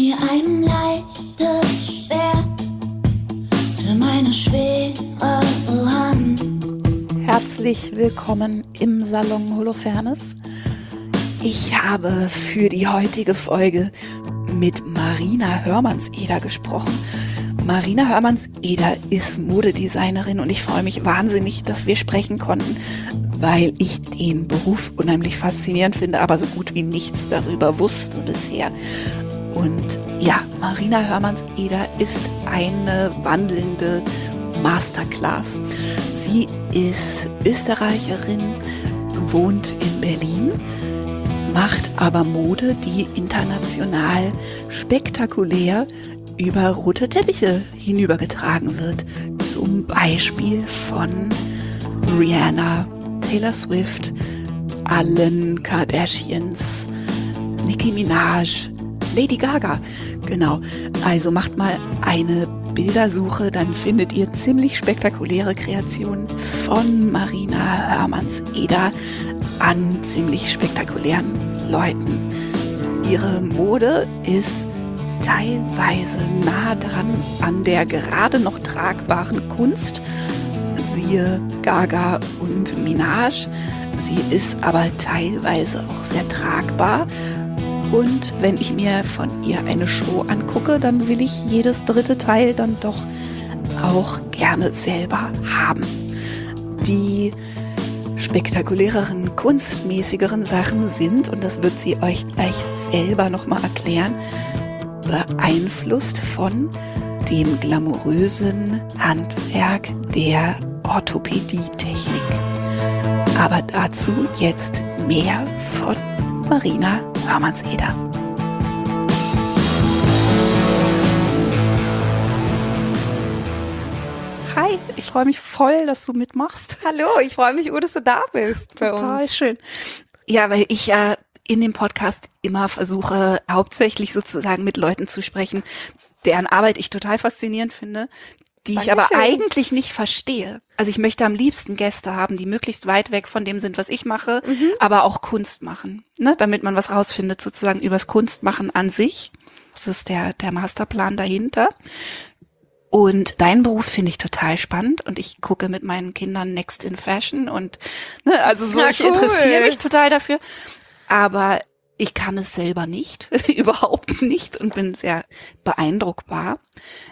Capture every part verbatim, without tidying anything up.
mir ein leichtes Schwert für meine schwere Hand. Herzlich willkommen im Salon Holofernes. Ich habe für die heutige Folge mit Marina Hörmanns-Eder gesprochen. Marina Hörmanns-Eder ist Modedesignerin und ich freue mich wahnsinnig, dass wir sprechen konnten, weil ich den Beruf unheimlich faszinierend finde, aber so gut wie nichts darüber wusste bisher. Und ja, Marina Hörmanns-Eder ist eine wandelnde Masterclass. Sie ist Österreicherin, wohnt in Berlin, macht aber Mode, die international spektakulär über rote Teppiche hinübergetragen wird. Zum Beispiel von Rihanna, Taylor Swift, allen Kardashians, Nicki Minaj, Lady Gaga. Genau, also macht mal eine Bildersuche, dann findet ihr ziemlich spektakuläre Kreationen von Marina Hörmanns-Eder an ziemlich spektakulären Leuten. Ihre Mode ist teilweise nah dran an der gerade noch tragbaren Kunst, siehe Gaga und Minaj. Sie ist aber teilweise auch sehr tragbar. Und wenn ich mir von ihr eine Show angucke, dann will ich jedes dritte Teil dann doch auch gerne selber haben. Die spektakuläreren, kunstmäßigeren Sachen sind, und das wird sie euch gleich selber nochmal erklären, beeinflusst von dem glamourösen Handwerk der Orthopädietechnik. Aber dazu jetzt mehr von Marina Hörmanns-Eder. Hi, ich freue mich voll, dass du mitmachst. Hallo, ich freue mich, dass du da bist bei uns. Total schön. Ja, weil ich ja in dem Podcast immer versuche, hauptsächlich sozusagen mit Leuten zu sprechen, deren Arbeit ich total faszinierend finde, die Dankeschön. Ich aber eigentlich nicht verstehe. Also ich möchte am liebsten Gäste haben, die möglichst weit weg von dem sind, was ich mache, mhm. aber auch Kunst machen, ne? Damit man was rausfindet sozusagen übers Kunstmachen an sich. Das ist der, der Masterplan dahinter. Und deinen Beruf finde ich total spannend und ich gucke mit meinen Kindern Next in Fashion und ne, also so, ja, ich cool. interessiere mich total dafür. Aber ich kann es selber nicht, überhaupt nicht und bin sehr beeindruckbar.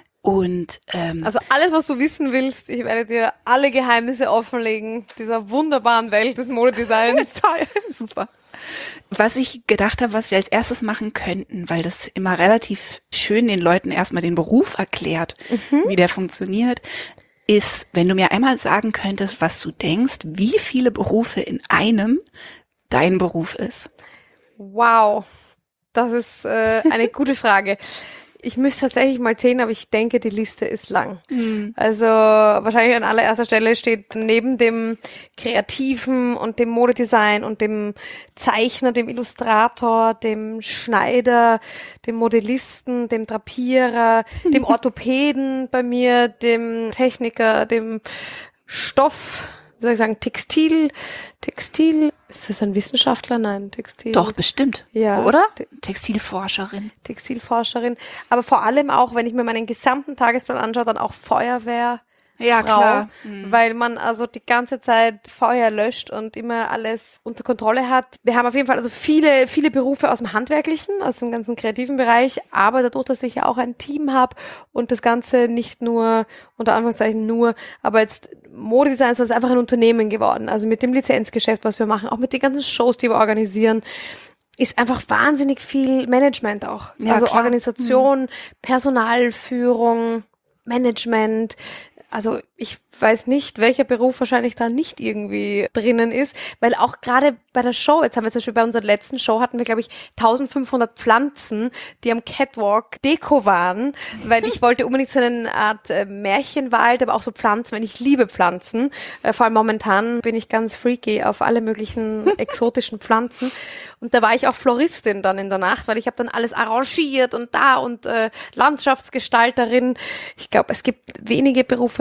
Und ähm, also alles, was du wissen willst, ich werde dir alle Geheimnisse offenlegen dieser wunderbaren Welt des Modedesigns. Toll, super. Was ich gedacht habe, was wir als erstes machen könnten, weil das immer relativ schön den Leuten erstmal den Beruf erklärt, mhm. wie der funktioniert, ist, wenn du mir einmal sagen könntest, was du denkst, wie viele Berufe in einem dein Beruf ist. Wow, das ist äh, eine gute Frage. Ich müsste tatsächlich mal zählen, aber ich denke, die Liste ist lang. Mhm. Also wahrscheinlich an allererster Stelle steht neben dem Kreativen und dem Modedesign und dem Zeichner, dem Illustrator, dem Schneider, dem Modellisten, dem Drapierer, dem Orthopäden bei mir, dem Techniker, dem Stoff, wie soll ich sagen, Textil, Textil, ist das ein Wissenschaftler? Nein, Textil. Doch, bestimmt, ja, oder? Textilforscherin. Textilforscherin, aber vor allem auch, wenn ich mir meinen gesamten Tagesplan anschaue, dann auch Feuerwehr. Ja, Frau, klar. Mhm. Weil man also die ganze Zeit Feuer löscht und immer alles unter Kontrolle hat. Wir haben auf jeden Fall also viele, viele Berufe aus dem Handwerklichen, aus dem ganzen kreativen Bereich, aber dadurch, dass ich ja auch ein Team habe und das Ganze nicht nur, unter Anführungszeichen nur, aber jetzt Modedesign ist einfach ein Unternehmen geworden. Also mit dem Lizenzgeschäft, was wir machen, auch mit den ganzen Shows, die wir organisieren, ist einfach wahnsinnig viel Management auch. Ja, also klar. Organisation, mhm. Personalführung, Management. Also ich weiß nicht, welcher Beruf wahrscheinlich da nicht irgendwie drinnen ist, weil auch gerade bei der Show, jetzt haben wir zum Beispiel bei unserer letzten Show hatten wir, glaube ich, eintausendfünfhundert Pflanzen, die am Catwalk Deko waren, weil ich wollte unbedingt so eine Art äh, Märchenwald, aber auch so Pflanzen, weil ich liebe Pflanzen. Äh, vor allem momentan bin ich ganz freaky auf alle möglichen exotischen Pflanzen. Und da war ich auch Floristin dann in der Nacht, weil ich habe dann alles arrangiert und da und äh, Landschaftsgestalterin. Ich glaube, es gibt wenige Berufe, die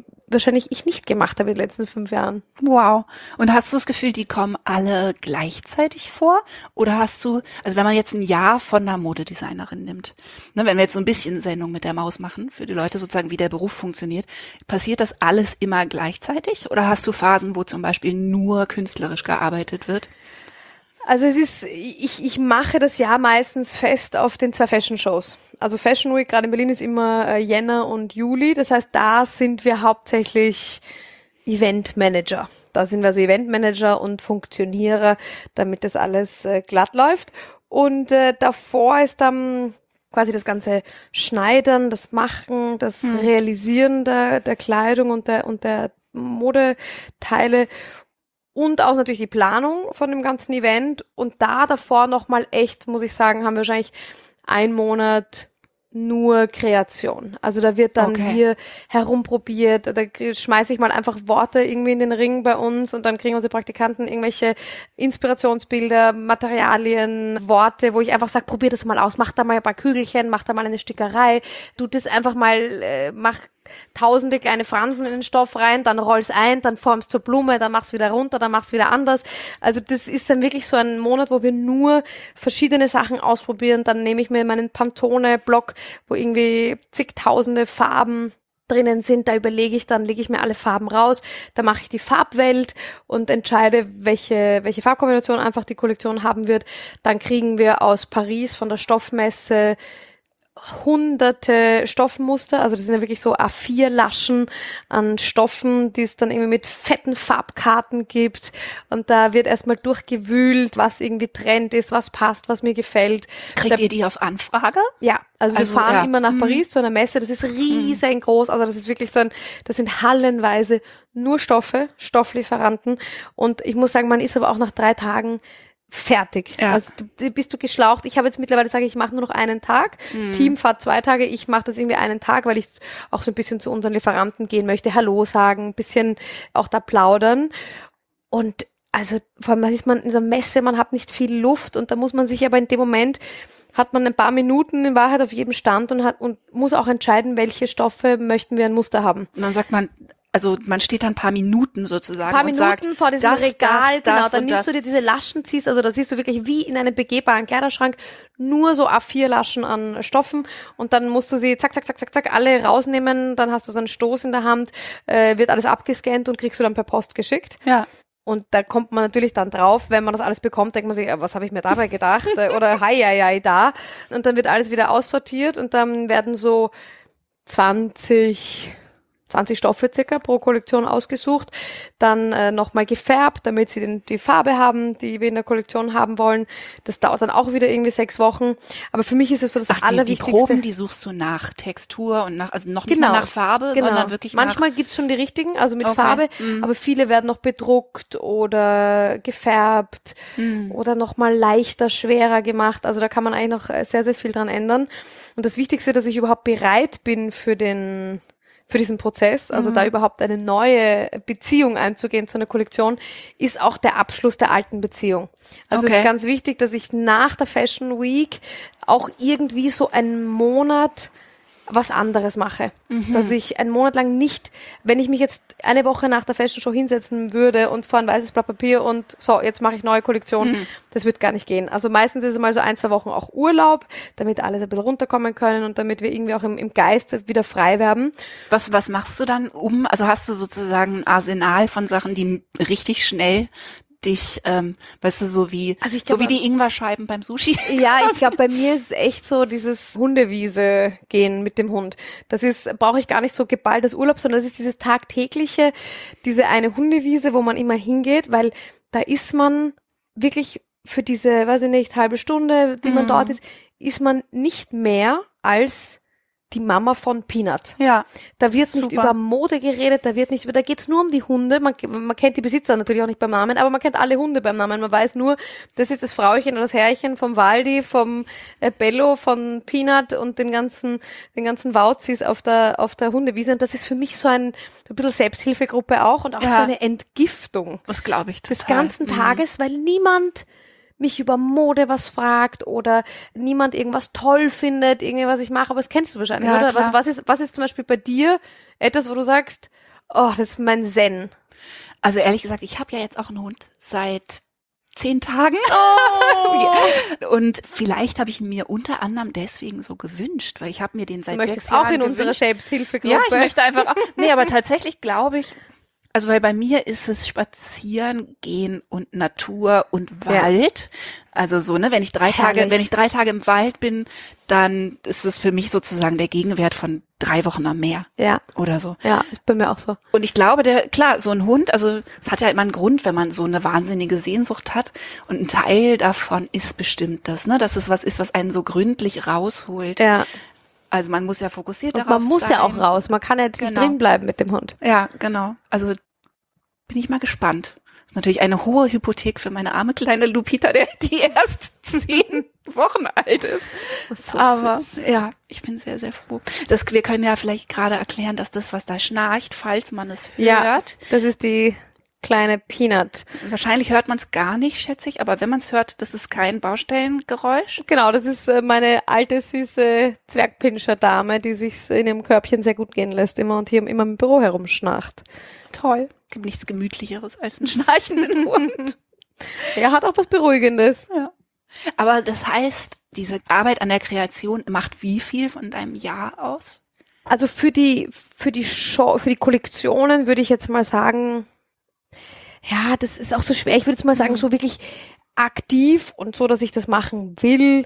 wahrscheinlich ich nicht gemacht habe in den letzten fünf Jahren. Wow. Und hast du das Gefühl, die kommen alle gleichzeitig vor? Oder hast du, also wenn man jetzt ein Jahr von einer Modedesignerin nimmt, ne, wenn wir jetzt so ein bisschen Sendung mit der Maus machen, für die Leute sozusagen, wie der Beruf funktioniert, passiert das alles immer gleichzeitig? Oder hast du Phasen, wo zum Beispiel nur künstlerisch gearbeitet wird? Also es ist, ich, ich mache das Jahr meistens fest auf den zwei Fashion-Shows. Also Fashion Week, gerade in Berlin, ist immer äh, Jänner und Juli. Das heißt, da sind wir hauptsächlich Eventmanager. Da sind wir also Eventmanager und Funktionierer, damit das alles äh, glatt läuft. Und äh, davor ist dann quasi das ganze Schneidern, das Machen, das hm. Realisieren der, der Kleidung und der, und der Modeteile. Und auch natürlich die Planung von dem ganzen Event. Und da davor nochmal echt, muss ich sagen, haben wir wahrscheinlich einen Monat nur Kreation. Also da wird dann okay. hier herumprobiert, da schmeiße ich mal einfach Worte irgendwie in den Ring bei uns und dann kriegen unsere Praktikanten irgendwelche Inspirationsbilder, Materialien, Worte, wo ich einfach sage, probier das mal aus, mach da mal ein paar Kügelchen, mach da mal eine Stickerei, tu das einfach mal, äh, mach tausende kleine Fransen in den Stoff rein, dann roll's ein, dann formst zur Blume, dann mach's wieder runter, dann mach's wieder anders. Also das ist dann wirklich so ein Monat, wo wir nur verschiedene Sachen ausprobieren. Dann nehme ich mir meinen Pantone-Block, wo irgendwie zigtausende Farben drinnen sind, da überlege ich dann, lege ich mir alle Farben raus, da mache ich die Farbwelt und entscheide, welche welche Farbkombination einfach die Kollektion haben wird. Dann kriegen wir aus Paris von der Stoffmesse hunderte Stoffmuster, also das sind ja wirklich so A vier Laschen an Stoffen, die es dann irgendwie mit fetten Farbkarten gibt und da wird erstmal durchgewühlt, was irgendwie Trend ist, was passt, was mir gefällt. Kriegt da, ihr die auf Anfrage? Ja, also, also wir fahren ja. immer nach mhm. Paris zu einer Messe, das ist riesengroß, also das ist wirklich so ein, das sind hallenweise nur Stoffe, Stofflieferanten und ich muss sagen, man ist aber auch nach drei Tagen fertig. Ja. Also du, bist du geschlaucht. Ich habe jetzt mittlerweile sage ich, mache nur noch einen Tag. Mhm. Team fahrt zwei Tage. Ich mache das irgendwie einen Tag, weil ich auch so ein bisschen zu unseren Lieferanten gehen möchte, Hallo sagen, ein bisschen auch da plaudern. Und also vor allem ist man in der Messe, man hat nicht viel Luft und da muss man sich aber in dem Moment hat man ein paar Minuten in Wahrheit auf jedem Stand und hat und muss auch entscheiden, welche Stoffe möchten wir ein Muster haben. Und dann sagt man, also man steht dann ein paar Minuten sozusagen ein paar und Minuten sagt, vor diesem das, Regal, das, genau, das dann nimmst das. du dir diese Laschen, ziehst, also da siehst du wirklich wie in einem begehbaren Kleiderschrank nur so A vier Laschen an Stoffen und dann musst du sie zack, zack, zack, zack, zack, alle rausnehmen, dann hast du so einen Stoß in der Hand, äh, wird alles abgescannt und kriegst du dann per Post geschickt. Ja. Und da kommt man natürlich dann drauf, wenn man das alles bekommt, denkt man sich, was habe ich mir dabei gedacht? Oder hei, hei, hei, da. Und dann wird alles wieder aussortiert und dann werden so zwanzig zwanzig Stoffe circa pro Kollektion ausgesucht, dann äh, nochmal gefärbt, damit sie den, die Farbe haben, die wir in der Kollektion haben wollen. Das dauert dann auch wieder irgendwie sechs Wochen. Aber für mich ist es so das Ach, die, Allerwichtigste. Die Proben, die suchst du nach Textur und nach, also noch nicht genau, mal nach Farbe, genau. sondern wirklich Manchmal nach... gibt's schon die richtigen, also mit okay. Farbe, mhm. aber viele werden noch bedruckt oder gefärbt mhm. oder nochmal leichter, schwerer gemacht. Also da kann man eigentlich noch sehr, sehr viel dran ändern. Und das Wichtigste, dass ich überhaupt bereit bin für den für diesen Prozess, also mhm. da überhaupt eine neue Beziehung einzugehen zu einer Kollektion, ist auch der Abschluss der alten Beziehung. Also okay. es ist ganz wichtig, dass ich nach der Fashion Week auch irgendwie so einen Monat was anderes mache. Mhm. Dass ich einen Monat lang nicht, wenn ich mich jetzt eine Woche nach der Fashion Show hinsetzen würde und vor ein weißes Blatt Papier und so, jetzt mache ich neue Kollektion, mhm. das wird gar nicht gehen. Also meistens ist es mal so ein, zwei Wochen auch Urlaub, damit alle ein bisschen runterkommen können und damit wir irgendwie auch im, im Geist wieder frei werden. Was, was machst du dann um? Also hast du sozusagen ein Arsenal von Sachen, die richtig schnell dich, ähm, weißt du, so wie also ich glaub, so wie die Ingwerscheiben beim Sushi. Ja, ich glaube, bei mir ist echt so dieses Hundewiese gehen mit dem Hund. Das ist, brauche ich gar nicht so geballtes Urlaub, sondern das ist dieses tagtägliche, diese eine Hundewiese, wo man immer hingeht, weil da ist man wirklich für diese, weiß ich nicht, halbe Stunde, die man mhm. dort ist, ist man nicht mehr als die Mama von Peanut. Ja. Da wird nicht super. Über Mode geredet, da wird nicht über, da geht's nur um die Hunde. Man, man kennt die Besitzer natürlich auch nicht beim Namen, aber man kennt alle Hunde beim Namen. Man weiß nur, das ist das Frauchen oder das Herrchen vom Waldi, vom äh, Bello, von Peanut und den ganzen, den ganzen Wauzis auf der, auf der Hundewiese. Und das ist für mich so ein, so ein bisschen Selbsthilfegruppe auch und auch ja. so eine Entgiftung. Das glaube ich total. Des ganzen mhm. Tages, weil niemand mich über Mode was fragt oder niemand irgendwas toll findet, irgendwie was ich mache, aber das kennst du wahrscheinlich, ja, oder? Klar. Was, was ist, was ist zum Beispiel bei dir etwas, wo du sagst, Oh, das ist mein Zen. Also ehrlich gesagt, ich habe ja jetzt auch einen Hund seit zehn Tagen. Oh. Und vielleicht habe ich ihn mir unter anderem deswegen so gewünscht, weil ich habe mir den seit Du möchtest sechs Jahren auch in gewünscht. unsere Shapes-Hilfegruppe. Ja, ich möchte einfach auch. Nee, aber tatsächlich glaube ich, also weil bei mir ist es Spazieren, Gehen und Natur und Wald. Ja. Also so, ne, wenn ich drei Herrlich. Tage, wenn ich drei Tage im Wald bin, dann ist es für mich sozusagen der Gegenwert von drei Wochen am Meer. Ja. Oder so. Ja, ist bei mir auch so. Und ich glaube, der, klar, so ein Hund, also es hat ja immer einen Grund, wenn man so eine wahnsinnige Sehnsucht hat. Und ein Teil davon ist bestimmt das, ne, dass es was ist, was einen so gründlich rausholt. Ja. Also man muss ja fokussiert Und darauf sein. man muss ja auch raus. Man kann ja jetzt nicht Genau. drin bleiben mit dem Hund. Ja, genau. Also bin ich mal gespannt. Das ist natürlich eine hohe Hypothek für meine arme kleine Lupita, der die erst zehn Wochen alt ist. So Aber süß. ja, ich bin sehr, sehr froh. Das, wir können ja vielleicht gerade erklären, dass das, was da schnarcht, falls man es hört. Ja, das ist die kleine Peanut. Wahrscheinlich hört man es gar nicht, schätze ich, aber wenn man es hört, das ist kein Baustellengeräusch. Genau, das ist äh, meine alte, süße Zwergpinscher-Dame, die sich in ihrem Körbchen sehr gut gehen lässt immer und hier immer im Büro herumschnarcht. Toll. Gibt nichts Gemütlicheres als einen schnarchenden Hund. Er hat auch was Beruhigendes. Ja. Aber das heißt, diese Arbeit an der Kreation macht wie viel von deinem Jahr aus? Also für die, für die Show, für die Kollektionen würde ich jetzt mal sagen, ja, das ist auch so schwer. Ich würde jetzt mal sagen, so wirklich aktiv und so, dass ich das machen will,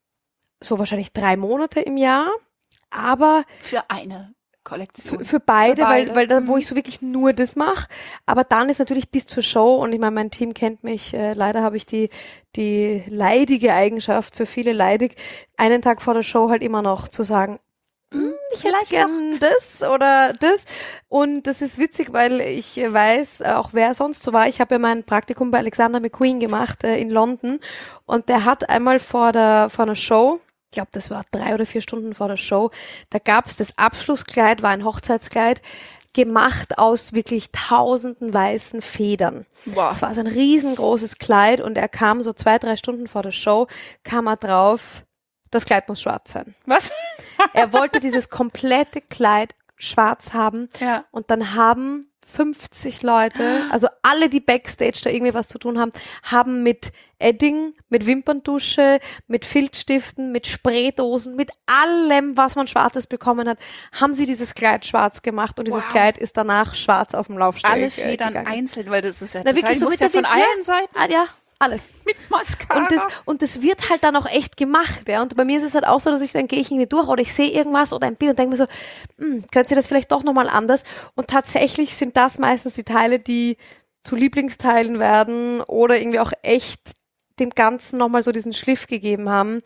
so wahrscheinlich drei Monate im Jahr. Aber Für eine Kollektion. für, für beide, Für beide. weil, weil da, wo Mhm. ich so wirklich nur das mache. Aber dann ist natürlich bis zur Show und ich meine, mein Team kennt mich. Äh, leider habe ich die, die leidige Eigenschaft, für viele leidig, einen Tag vor der Show halt immer noch zu sagen, ich hätte gern das oder das. Und das ist witzig, weil ich weiß, auch wer sonst so war. Ich habe ja mein Praktikum bei Alexander McQueen gemacht äh, in London und der hat einmal vor der vor einer Show, ich glaube, das war drei oder vier Stunden vor der Show, da gab es das Abschlusskleid, war ein Hochzeitskleid, gemacht aus wirklich tausenden weißen Federn. Wow. Es war so ein riesengroßes Kleid und er kam so zwei, drei Stunden vor der Show, kam er drauf, das Kleid muss schwarz sein. Was? Er wollte dieses komplette Kleid schwarz haben Ja. und dann haben fünfzig Leute, also alle, die Backstage da irgendwie was zu tun haben, haben mit Edding, mit Wimperntusche, mit Filzstiften, mit Spraydosen, mit allem, was man Schwarzes bekommen hat, haben sie dieses Kleid schwarz gemacht und dieses Wow. Kleid ist danach schwarz auf dem Laufsteg Alle äh, Federn gegangen. einzeln, weil das ist ja Na, total, wirklich so muss mit ja der von Wip- allen Seiten Ah, ja, alles. mit Mascara. Und das, und das wird halt dann auch echt gemacht, ja. Und bei mir ist es halt auch so, dass ich dann gehe ich irgendwie durch oder ich sehe irgendwas oder ein Bild und denke mir so, hm, könnt ihr das vielleicht doch nochmal anders? Und tatsächlich sind das meistens die Teile, die zu Lieblingsteilen werden oder irgendwie auch echt dem Ganzen nochmal so diesen Schliff gegeben haben.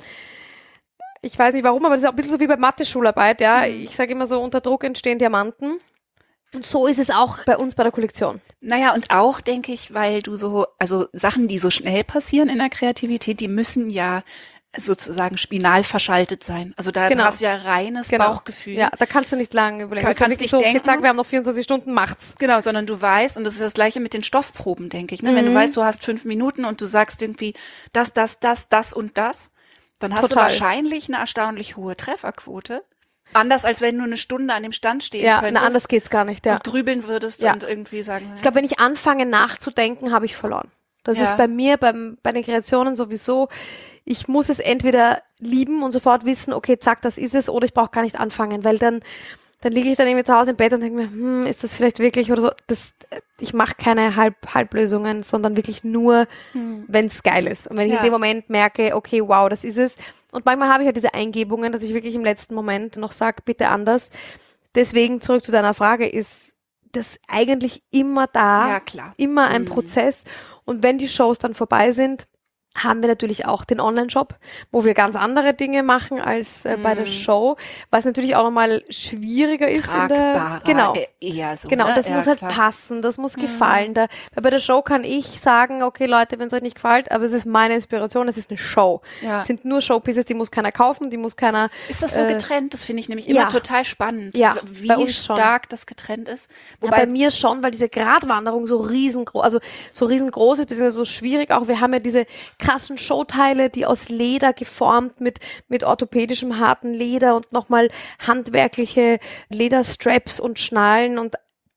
Ich weiß nicht warum, aber das ist auch ein bisschen so wie bei Mathe-Schularbeit, ja. Ich sage immer so, unter Druck entstehen Diamanten. Und so ist es auch bei uns bei der Kollektion. Naja, und auch, denke ich, weil du so, also Sachen, die so schnell passieren in der Kreativität, die müssen ja sozusagen spinal verschaltet sein. Also da Genau. hast du ja reines Genau. Bauchgefühl. Ja, da kannst du nicht lange überlegen. Kann- Das ist ja kannst wirklich nicht so, okay, denken. zack, wir haben noch vierundzwanzig Stunden, macht's. Genau, sondern du weißt, und das ist das Gleiche mit den Stoffproben, denke ich. Ne? Wenn du Mhm. weißt, du hast fünf Minuten und du sagst irgendwie das, das, das, das und das, dann hast Total. du wahrscheinlich eine erstaunlich hohe Trefferquote. Anders als wenn du eine Stunde an dem Stand stehen Ja, könntest na, anders geht's gar nicht, ja. und grübeln würdest Ja. und irgendwie sagen, Ich glaube, wenn ich anfange nachzudenken, habe ich verloren. Das Ja. ist bei mir, beim, bei den Kreationen sowieso. Ich muss es entweder lieben und sofort wissen, okay, zack, das ist es, oder ich brauche gar nicht anfangen, weil dann, dann liege ich dann irgendwie zu Hause im Bett und denke mir, hm, ist das vielleicht wirklich oder so. Das, ich mache keine Halb, Halblösungen, sondern wirklich nur, Hm. wenn es geil ist. Und wenn ich Ja. in dem Moment merke, okay, wow, das ist es. Und manchmal habe ich halt diese Eingebungen, dass ich wirklich im letzten Moment noch sage, bitte anders. Deswegen zurück zu deiner Frage, ist das eigentlich immer da, ja klar. immer ein Mhm. Prozess. Und wenn die Shows dann vorbei sind, haben wir natürlich auch den Online-Shop, wo wir ganz andere Dinge machen als äh, bei der Mhm. Show, was natürlich auch nochmal schwieriger ist. In der, Tragbarer, genau. äh, eher so. Genau, ne? das ja, muss halt klar. passen, das muss gefallen. Da, weil bei der Show kann ich sagen, okay Leute, wenn es euch nicht gefällt, aber es ist meine Inspiration, es ist eine Show. Ja. Es sind nur Showpieces, die muss keiner kaufen, die muss keiner... Ist das so äh, getrennt? Das finde ich nämlich immer ja. total spannend, Ja, wie bei uns schon. stark das getrennt ist. Ja, Wobei, bei mir schon, weil diese Gratwanderung so riesengroß, also so riesengroß ist, beziehungsweise so schwierig auch. Wir haben ja diese krassen Showteile, die aus Leder geformt, mit, mit orthopädischem harten Leder und nochmal handwerkliche Lederstraps und Schnallen und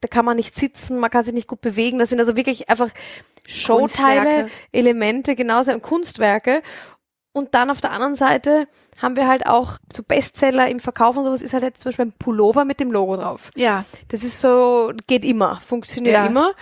da kann man nicht sitzen, man kann sich nicht gut bewegen. Das sind also wirklich einfach Showteile, Kunstwerke. Elemente, genauso Kunstwerke. Und dann auf der anderen Seite haben wir halt auch so Bestseller im Verkauf und sowas, ist halt jetzt zum Beispiel ein Pullover mit dem Logo drauf. Ja. Das ist so, geht immer, funktioniert Ja. immer.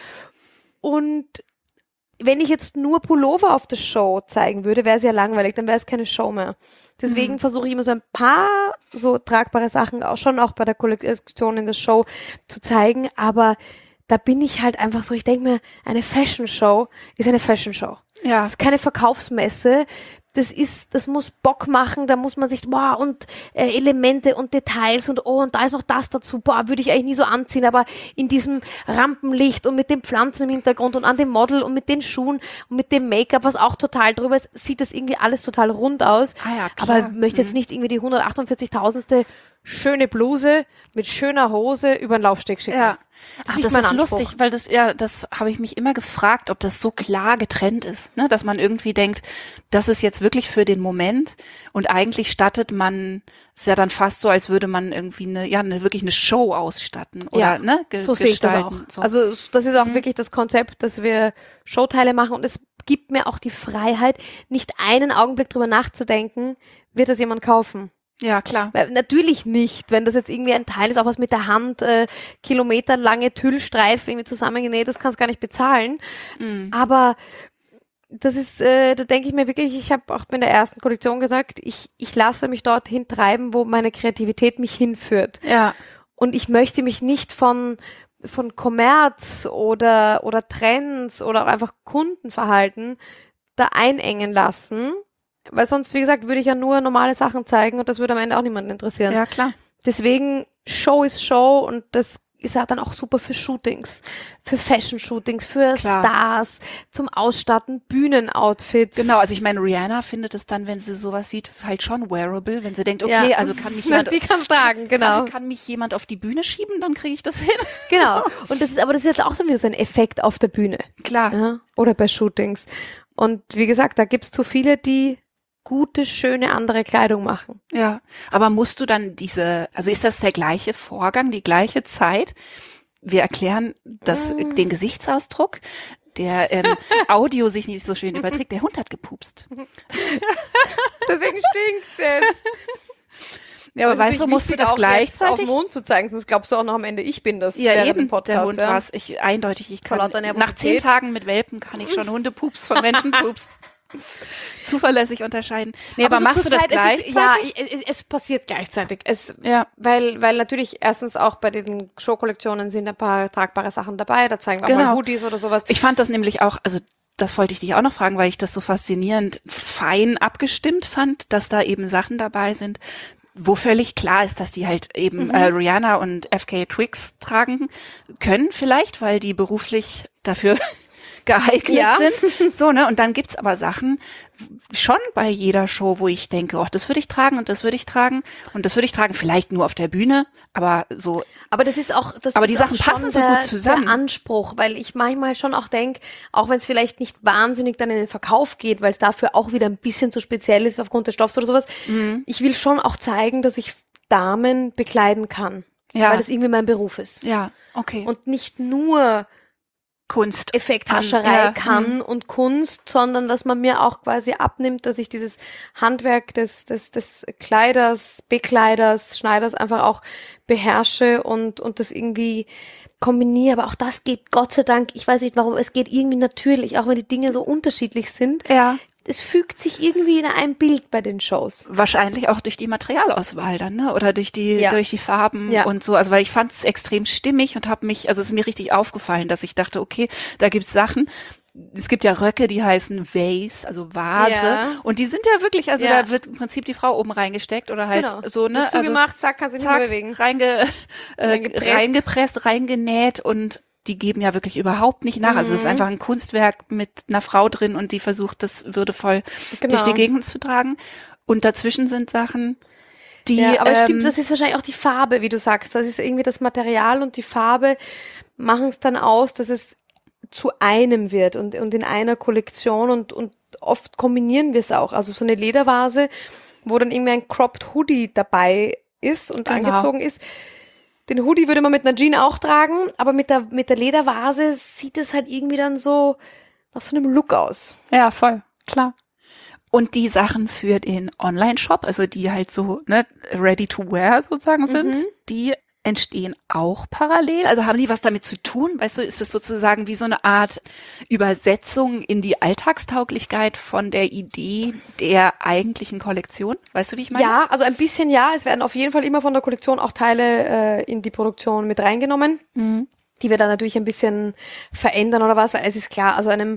Und wenn ich jetzt nur Pullover auf der Show zeigen würde, wäre es ja langweilig, dann wäre es keine Show mehr. Deswegen mhm. versuche ich immer so ein paar so tragbare Sachen auch schon auch bei der Kollektion in der Show zu zeigen, aber da bin ich halt einfach so, ich denke mir, eine Fashion Show ist eine Fashion Show. Ja. Das ist keine Verkaufsmesse. Das ist, das muss Bock machen, da muss man sich, boah, und äh, Elemente und Details und oh, und da ist noch das dazu, boah, würde ich eigentlich nie so anziehen, aber in diesem Rampenlicht und mit den Pflanzen im Hintergrund und an dem Model und mit den Schuhen und mit dem Make-up, was auch total drüber ist, sieht das irgendwie alles total rund aus. Ah ja, klar. Aber ich möchte jetzt nicht irgendwie die hundertachtundvierzigtausendste schöne Bluse mit schöner Hose über den Laufsteg schicken. Ja. Das Ach, ist, das nicht ist mein Anspruch. lustig, weil das, ja, das habe ich mich immer gefragt, ob das so klar getrennt ist, ne, dass man irgendwie denkt, das ist jetzt wirklich für den Moment und eigentlich stattet man, ist ja dann fast so, als würde man irgendwie eine, ja, eine, wirklich eine Show ausstatten oder, Ja, ne, ge- so sehe ich das auch. gestalten. So. Also das ist auch Mhm. wirklich das Konzept, dass wir Showteile machen und es gibt mir auch die Freiheit, nicht einen Augenblick drüber nachzudenken, wird das jemand kaufen? Ja, klar. Weil natürlich nicht, wenn das jetzt irgendwie ein Teil ist, auch was mit der Hand, äh, kilometerlange Tüllstreifen irgendwie zusammengenäht, das kannst du gar nicht bezahlen. Mhm. Aber das ist, äh, da denke ich mir wirklich, ich habe auch in der ersten Kollektion gesagt, ich, ich lasse mich dorthin treiben, wo meine Kreativität mich hinführt. Ja. Und ich möchte mich nicht von von Kommerz oder oder Trends oder auch einfach Kundenverhalten da einengen lassen, weil sonst, wie gesagt, würde ich ja nur normale Sachen zeigen und das würde am Ende auch niemanden interessieren. Ja, klar. Deswegen, Show ist Show und das ist ja dann auch super für Shootings, für Fashion-Shootings, für Klar. Stars, zum Ausstatten, Bühnenoutfits. Genau, also ich meine, Rihanna findet es dann, wenn sie sowas sieht, halt schon wearable, wenn sie denkt, okay, Ja. also kann mich jemand, Die kann tragen, genau. kann, kann mich jemand auf die Bühne schieben, dann kriege ich das hin. Genau. Und das ist, aber das ist jetzt auch dann wieder so ein Effekt auf der Bühne. Klar. Ja, oder bei Shootings. Und wie gesagt, da gibt's zu viele, die gute, schöne andere Kleidung machen. Ja, aber musst du dann diese, also ist das der gleiche Vorgang, die gleiche Zeit? Wir erklären das, Mm. den Gesichtsausdruck, der ähm, Audio sich nicht so schön überträgt. Der Hund hat gepupst. Deswegen stinkt's jetzt. Ja, aber Also weißt du, nicht musst du wichtig, das auch jetzt gleichzeitig? auf den Mond zu zeigen, sonst glaubst du auch noch am Ende, ich bin das Ja, während eben, dem Podcast. der Hund ja. war's. Ich, eindeutig, ich kann, Vor lauter nach Nervosität. zehn Tagen mit Welpen kann ich schon Hundepups von Menschenpups zuverlässig unterscheiden. Nee, aber, so machst du zur das Zeit, es gleichzeitig? Ist, ja, es, es, es passiert gleichzeitig. Es, Ja. weil, weil natürlich erstens auch bei den Showkollektionen sind ein paar tragbare Sachen dabei, da zeigen wir auch Genau. mal Hoodies oder sowas. Ich fand das nämlich auch, also das wollte ich dich auch noch fragen, weil ich das so faszinierend fein abgestimmt fand, dass da eben Sachen dabei sind, wo völlig klar ist, dass die halt eben Mhm. äh, Rihanna und F K Twigs tragen können vielleicht, weil die beruflich dafür geeignet Ja. sind. So, ne? Und dann gibt's aber Sachen schon bei jeder Show, wo ich denke, oh, das würde ich tragen und das würde ich tragen und das würde ich tragen, vielleicht nur auf der Bühne, aber so. Aber das ist auch, das Aber ist die auch Sachen passen schon so der, gut zusammen. der Anspruch, weil ich manchmal schon auch denke, auch wenn es vielleicht nicht wahnsinnig dann in den Verkauf geht, weil es dafür auch wieder ein bisschen zu speziell ist aufgrund des Stoffs oder sowas, Mhm. ich will schon auch zeigen, dass ich Damen bekleiden kann, Ja. weil das irgendwie mein Beruf ist. Ja, okay. Und nicht nur Kunst. Effekthascherei Ja, kann mhm. und Kunst, sondern dass man mir auch quasi abnimmt, dass ich dieses Handwerk des, des, des Kleiders, Bekleiders, Schneiders einfach auch beherrsche und, und das irgendwie kombiniere. Aber auch das geht Gott sei Dank, ich weiß nicht warum, es geht irgendwie natürlich, auch wenn die Dinge so unterschiedlich sind. Ja. Es fügt sich irgendwie in ein Bild bei den Shows. Wahrscheinlich auch durch die Materialauswahl dann, ne? Oder durch die Ja. durch die Farben Ja. und so. Also weil ich fand es extrem stimmig und habe mich, also es ist mir richtig aufgefallen, dass ich dachte, okay, da gibt's Sachen. Es gibt ja Röcke, die heißen Vase, also Vase. Ja. Und die sind ja wirklich, also Ja. da wird im Prinzip die Frau oben reingesteckt oder halt Genau. so, ne? Wird zugemacht, zack, kann sie nicht mehr zack, bewegen. reinge, äh, Reingepresst. reingepresst, reingenäht und die geben ja wirklich überhaupt nicht nach. Also es ist Mhm. einfach ein Kunstwerk mit einer Frau drin und die versucht, das würdevoll Genau. durch die Gegend zu tragen. Und dazwischen sind Sachen, die Ja, aber ähm, stimmt, das ist wahrscheinlich auch die Farbe, wie du sagst. Das ist irgendwie das Material und die Farbe machen es dann aus, dass es zu einem wird und, und in einer Kollektion und, und oft kombinieren wir es auch. Also so eine Ledervase, wo dann irgendwie ein Cropped Hoodie dabei ist und Genau. angezogen ist. den Hoodie würde man mit einer Jeans auch tragen, aber mit der, mit der Ledervase sieht es halt irgendwie dann so nach so einem Look aus. Ja, voll, klar. Und die Sachen für den Online-Shop, also die halt so ne, ready to wear sozusagen sind, mhm. die entstehen auch parallel? Also haben die was damit zu tun? Weißt du, ist es sozusagen wie so eine Art Übersetzung in die Alltagstauglichkeit von der Idee der eigentlichen Kollektion? Weißt du, wie ich meine? Ja, also ein bisschen ja. Es werden auf jeden Fall immer von der Kollektion auch Teile äh, in die Produktion mit reingenommen, mhm. die wir dann natürlich ein bisschen verändern oder was, weil es ist klar, also einem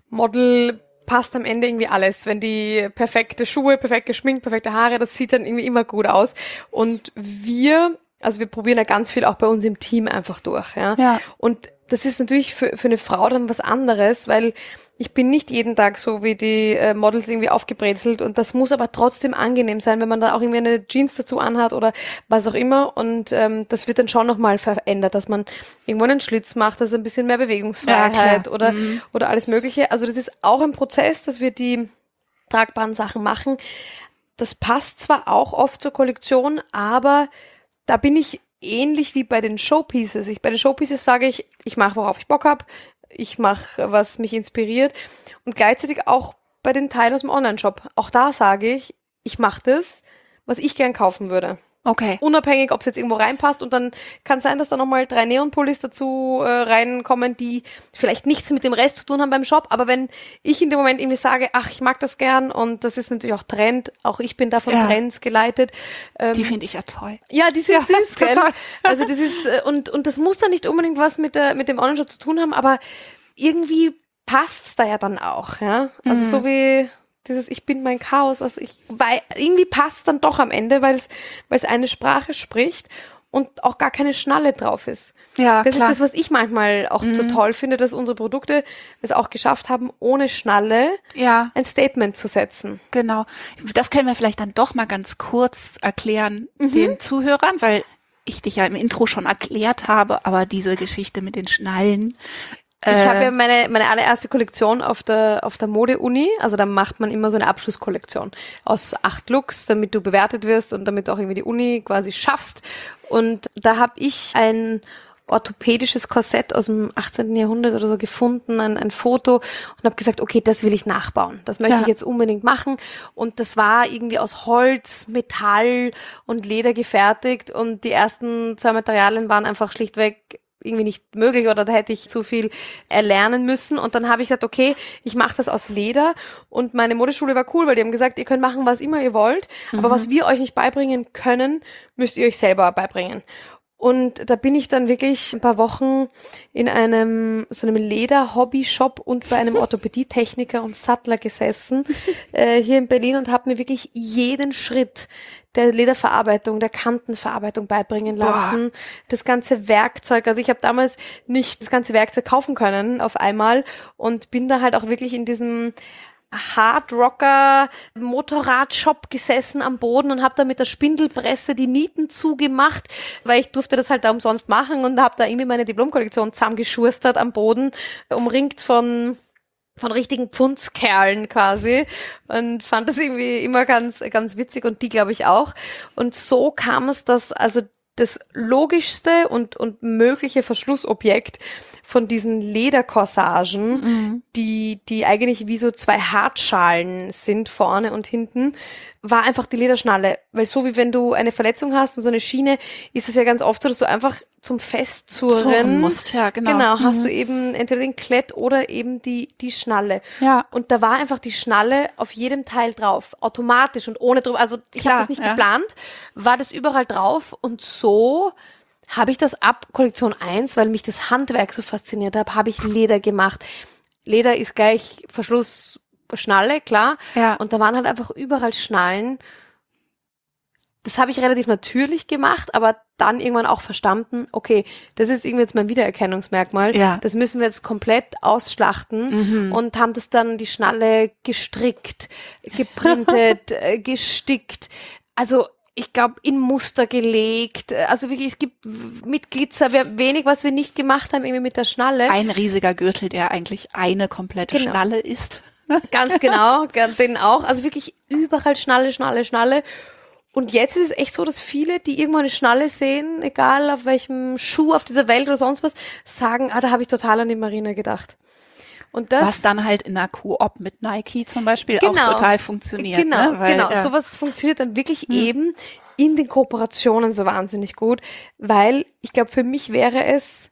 Model passt am Ende irgendwie alles. Wenn die perfekte Schuhe, perfekt geschminkt, perfekte Haare, das sieht dann irgendwie immer gut aus. Und wir Also wir probieren ja ganz viel auch bei uns im Team einfach durch, ja. ja. Und das ist natürlich für, für eine Frau dann was anderes, weil ich bin nicht jeden Tag so wie die äh, Models irgendwie aufgebrezelt und das muss aber trotzdem angenehm sein, wenn man da auch irgendwie eine Jeans dazu anhat oder was auch immer und ähm, das wird dann schon nochmal verändert, dass man irgendwo einen Schlitz macht, dass ein bisschen mehr Bewegungsfreiheit ja, oder mhm. oder alles Mögliche. Also das ist auch ein Prozess, dass wir die tragbaren Sachen machen. Das passt zwar auch oft zur Kollektion, aber da bin ich ähnlich wie bei den Showpieces. Ich, bei den Showpieces sage ich, ich mache, worauf ich Bock habe, ich mache, was mich inspiriert und gleichzeitig auch bei den Teilen aus dem Online-Shop. Auch da sage ich, ich mache das, was ich gern kaufen würde. Okay. Unabhängig, ob es jetzt irgendwo reinpasst und dann kann sein, dass da nochmal drei Neonpullis dazu äh, reinkommen, die vielleicht nichts mit dem Rest zu tun haben beim Shop, aber wenn ich in dem Moment irgendwie sage, ach, ich mag das gern und das ist natürlich auch Trend, auch ich bin da von ja. Trends geleitet. Ähm, die finde ich ja toll. Ja, die sind ja, süß, gell? Total. Also das ist, äh, und und das muss dann nicht unbedingt was mit der mit dem Online-Shop zu tun haben, aber irgendwie passt's da ja dann auch, ja. Also mhm. so wie dieses Ich bin mein Chaos, was ich, weil irgendwie passt dann doch am Ende, weil es, weil es eine Sprache spricht und auch gar keine Schnalle drauf ist. Ja, das klar. ist das, was ich manchmal auch mhm. so toll finde, dass unsere Produkte es auch geschafft haben, ohne Schnalle ja. ein Statement zu setzen. Genau. Das können wir vielleicht dann doch mal ganz kurz erklären mhm. den Zuhörern, weil ich dich ja im Intro schon erklärt habe, aber diese Geschichte mit den Schnallen. Ich äh, habe ja meine meine allererste Kollektion auf der auf der Mode-Uni, also da macht man immer so eine Abschlusskollektion aus acht Looks, damit du bewertet wirst und damit du auch irgendwie die Uni quasi schaffst. Und da habe ich ein orthopädisches Korsett aus dem achtzehnten Jahrhundert oder so gefunden, ein, ein Foto und habe gesagt, okay, das will ich nachbauen. Das möchte ja. ich jetzt unbedingt machen. Und das war irgendwie aus Holz, Metall und Leder gefertigt und die ersten zwei Materialien waren einfach schlichtweg irgendwie nicht möglich oder da hätte ich zu viel erlernen müssen und dann habe ich gesagt, okay, ich mache das aus Leder und meine Modeschule war cool, weil die haben gesagt, ihr könnt machen, was immer ihr wollt, mhm. aber was wir euch nicht beibringen können, müsst ihr euch selber beibringen. Und da bin ich dann wirklich ein paar Wochen in einem so einem Leder-Hobby-Shop und bei einem Orthopädietechniker und Sattler gesessen äh, hier in Berlin und habe mir wirklich jeden Schritt der Lederverarbeitung, der Kantenverarbeitung beibringen lassen. Boah. Das ganze Werkzeug, also ich habe damals nicht das ganze Werkzeug kaufen können auf einmal und bin da halt auch wirklich in diesem Hardrocker Motorradshop gesessen am Boden und habe da mit der Spindelpresse die Nieten zugemacht, weil ich durfte das halt da umsonst machen und habe da irgendwie meine Diplomkollektion zusammengeschustert am Boden, umringt von von richtigen Pfundskerlen quasi und fand das irgendwie immer ganz ganz witzig und die glaube ich auch. Und so kam es, dass also das logischste und und mögliche Verschlussobjekt von diesen Ledercorsagen, mhm. die die eigentlich wie so zwei Hartschalen sind, vorne und hinten, war einfach die Lederschnalle. Weil so wie wenn du eine Verletzung hast und so eine Schiene, ist es ja ganz oft so, dass du einfach zum Festzurren musst, ja, genau. Genau, mhm. hast du eben entweder den Klett oder eben die die Schnalle. Ja. Und da war einfach die Schnalle auf jedem Teil drauf, automatisch und ohne drüber. Also ich habe das nicht ja. geplant, war das überall drauf und so habe ich das ab Kollektion eins, weil mich das Handwerk so fasziniert hat, habe ich Leder gemacht. Leder ist gleich Verschluss, Schnalle, klar. Ja. Und da waren halt einfach überall Schnallen. Das habe ich relativ natürlich gemacht, aber dann irgendwann auch verstanden, okay, das ist irgendwie jetzt mein Wiedererkennungsmerkmal. Ja. Das müssen wir jetzt komplett ausschlachten mhm. und haben das dann die Schnalle gestrickt, geprintet, äh, gestickt. Also ich glaube, in Muster gelegt. Also wirklich, es gibt mit Glitzer wenig, was wir nicht gemacht haben, irgendwie mit der Schnalle. Ein riesiger Gürtel, der eigentlich eine komplette genau. Schnalle ist. Ganz genau, den auch. Also wirklich überall Schnalle, Schnalle, Schnalle. Und jetzt ist es echt so, dass viele, die irgendwo eine Schnalle sehen, egal auf welchem Schuh auf dieser Welt oder sonst was, sagen, ah, da habe ich total an die Marina gedacht. Und das, was dann halt in der Koop mit Nike zum Beispiel genau, auch total funktioniert. Genau, ne? Weil, genau. ja. Sowas funktioniert dann wirklich hm. eben in den Kooperationen so wahnsinnig gut, weil ich glaube, für mich wäre es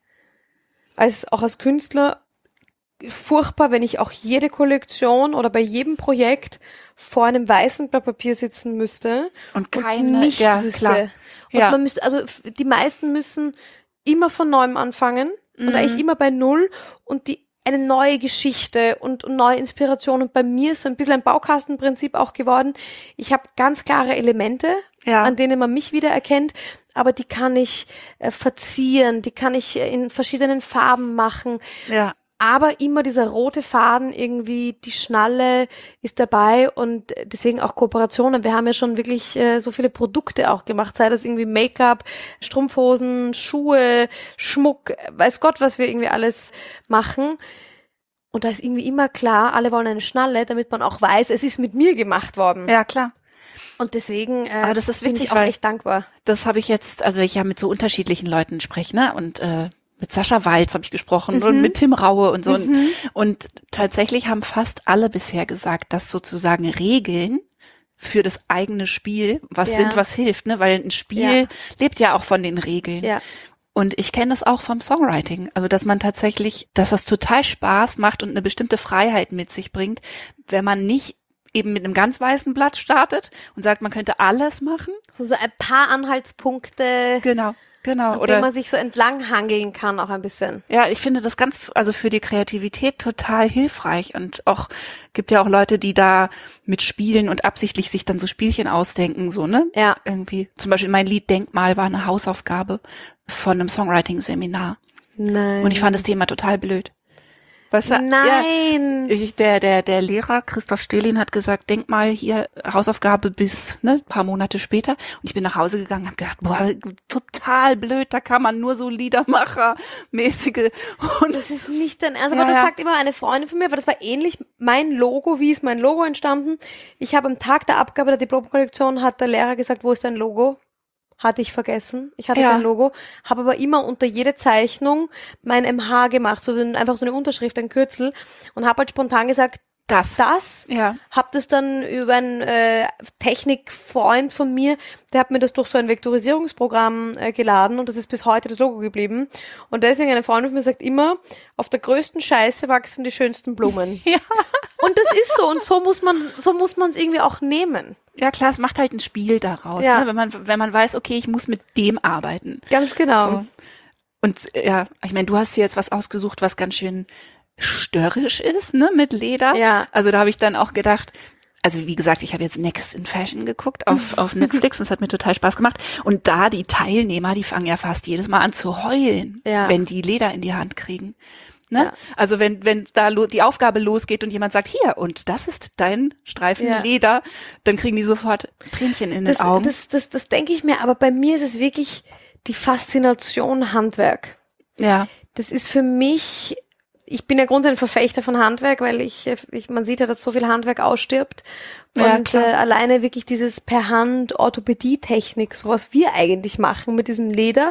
als auch als Künstler furchtbar, wenn ich auch jede Kollektion oder bei jedem Projekt vor einem weißen Blatt Papier sitzen müsste und, keine, und nicht ja, wüsste. Klar. Und ja. man müsste, also die meisten müssen immer von neuem anfangen mhm. und eigentlich immer bei Null und die eine neue Geschichte und, und neue Inspiration. Und bei mir ist so ein bisschen ein Baukastenprinzip auch geworden. Ich habe ganz klare Elemente, ja. an denen man mich wiedererkennt, aber die kann ich äh, verzieren, die kann ich in verschiedenen Farben machen. Ja. Aber immer dieser rote Faden irgendwie, die Schnalle ist dabei und deswegen auch Kooperationen. Wir haben ja schon wirklich äh, so viele Produkte auch gemacht, sei das irgendwie Make-up, Strumpfhosen, Schuhe, Schmuck, weiß Gott, was wir irgendwie alles machen. Und da ist irgendwie immer klar, alle wollen eine Schnalle, damit man auch weiß, es ist mit mir gemacht worden. Ja, klar. Und deswegen äh, Aber das ist witzig, bin ich auch weil echt dankbar. Das habe ich jetzt, also ich ja mit so unterschiedlichen Leuten spreche, ne, und äh, mit Sascha Walz habe ich gesprochen mhm. und mit Tim Raue und so. Mhm. Und tatsächlich haben fast alle bisher gesagt, dass sozusagen Regeln für das eigene Spiel was ja. sind, was hilft, ne? Weil ein Spiel ja. lebt ja auch von den Regeln. Ja. Und ich kenne das auch vom Songwriting. Also, dass man tatsächlich, dass das total Spaß macht und eine bestimmte Freiheit mit sich bringt, wenn man nicht eben mit einem ganz weißen Blatt startet und sagt, man könnte alles machen. So ein paar Anhaltspunkte. Genau. Genau, an oder dem man sich so entlang hangeln kann auch ein bisschen. Ja, ich finde das ganz, also für die Kreativität total hilfreich und auch, gibt ja auch Leute, die da mit spielen und absichtlich sich dann so Spielchen ausdenken, so, ne? Ja. Irgendwie, zum Beispiel mein Lied Denkmal war eine Hausaufgabe von einem Songwriting-Seminar. Nein. Und ich fand das Thema total blöd. Weißt du, Nein. Ja, ich, der, der, der Lehrer, Christoph Stehlin, hat gesagt, denk mal hier, Hausaufgabe bis, ne, paar Monate später. Und ich bin nach Hause gegangen und habe gedacht, boah, total blöd, da kann man nur so Liedermacher-mäßige. Und das ist nicht dein Ernst, aber ja, das sagt immer eine Freundin von mir, weil das war ähnlich mein Logo, wie ist mein Logo entstanden. Ich habe am Tag der Abgabe der Diplomkollektion, hat der Lehrer gesagt, wo ist dein Logo? Hatte ich vergessen. Ich hatte ja. kein Logo, habe aber immer unter jede Zeichnung mein M H gemacht, so einfach so eine Unterschrift, ein Kürzel und habe halt spontan gesagt, das, das, ja. Hab das dann über einen äh, Technikfreund von mir, der hat mir das durch so ein Vektorisierungsprogramm äh, geladen und das ist bis heute das Logo geblieben. Und deswegen eine Freundin von mir sagt immer, auf der größten Scheiße wachsen die schönsten Blumen. Ja. Und das ist so und so muss man, so muss man es irgendwie auch nehmen. Ja klar, es macht halt ein Spiel daraus, ja. ne? wenn man wenn man weiß, okay, ich muss mit dem arbeiten. Ganz genau. So. Und ja, ich meine, du hast hier jetzt was ausgesucht, was ganz schön störrisch ist, ne, mit Leder. Ja. Also da habe ich dann auch gedacht, also wie gesagt, ich habe jetzt Next in Fashion geguckt auf auf Netflix und es hat mir total Spaß gemacht. Und da die Teilnehmer, die fangen ja fast jedes Mal an zu heulen, ja. wenn die Leder in die Hand kriegen. Ne? Ja. Also wenn wenn da lo- die Aufgabe losgeht und jemand sagt, hier, und das ist dein Streifen ja. Leder, dann kriegen die sofort Tränchen in das, den Augen. Das, das, das denke ich mir, aber bei mir ist es wirklich die Faszination Handwerk. Ja. Das ist für mich, ich bin ja grundsätzlich ein Verfechter von Handwerk, weil ich, ich man sieht ja, dass so viel Handwerk ausstirbt. Und ja, äh, alleine wirklich dieses per Hand Orthopädie-Technik, so was wir eigentlich machen mit diesem Leder,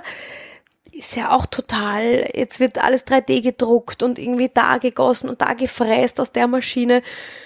ist ja auch total, jetzt wird alles drei D gedruckt und irgendwie da gegossen und da gefräst aus der Maschine.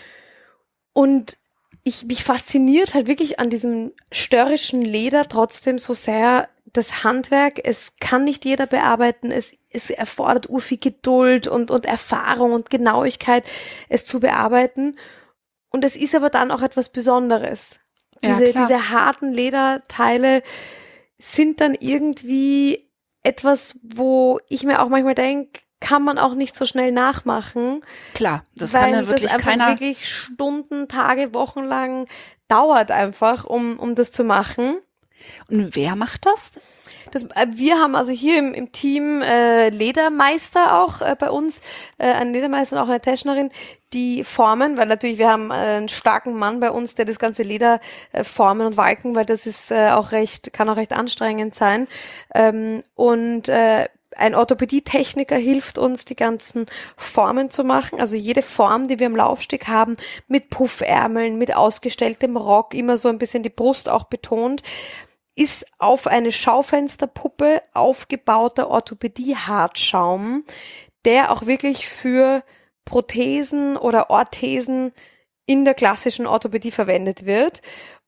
Und ich, mich fasziniert halt wirklich an diesem störrischen Leder trotzdem so sehr das Handwerk. Es kann nicht jeder bearbeiten, es, es erfordert urviel Geduld und, und Erfahrung und Genauigkeit, es zu bearbeiten. Und es ist aber dann auch etwas Besonderes. Diese, ja, diese harten Lederteile sind dann irgendwie etwas, wo ich mir auch manchmal denke, kann man auch nicht so schnell nachmachen. Klar, das weil kann ja wirklich das einfach keiner. wirklich Stunden, Tage, Wochen lang dauert einfach, um, um das zu machen. Und wer macht das? Das, äh, wir haben also hier im, im Team äh, Ledermeister auch äh, bei uns, äh, einen Ledermeister und auch eine Teschnerin, die formen, weil natürlich wir haben äh, einen starken Mann bei uns, der das ganze Leder äh, formen und walken, weil das ist äh, auch recht, kann auch recht anstrengend sein. Ähm, und äh, ein Orthopädietechniker hilft uns, die ganzen Formen zu machen. Also jede Form, die wir im Laufsteg haben, mit Puffärmeln, mit ausgestelltem Rock, immer so ein bisschen die Brust auch betont, ist auf eine Schaufensterpuppe aufgebauter Orthopädie-Hartschaum, der auch wirklich für Prothesen oder Orthesen in der klassischen Orthopädie verwendet wird.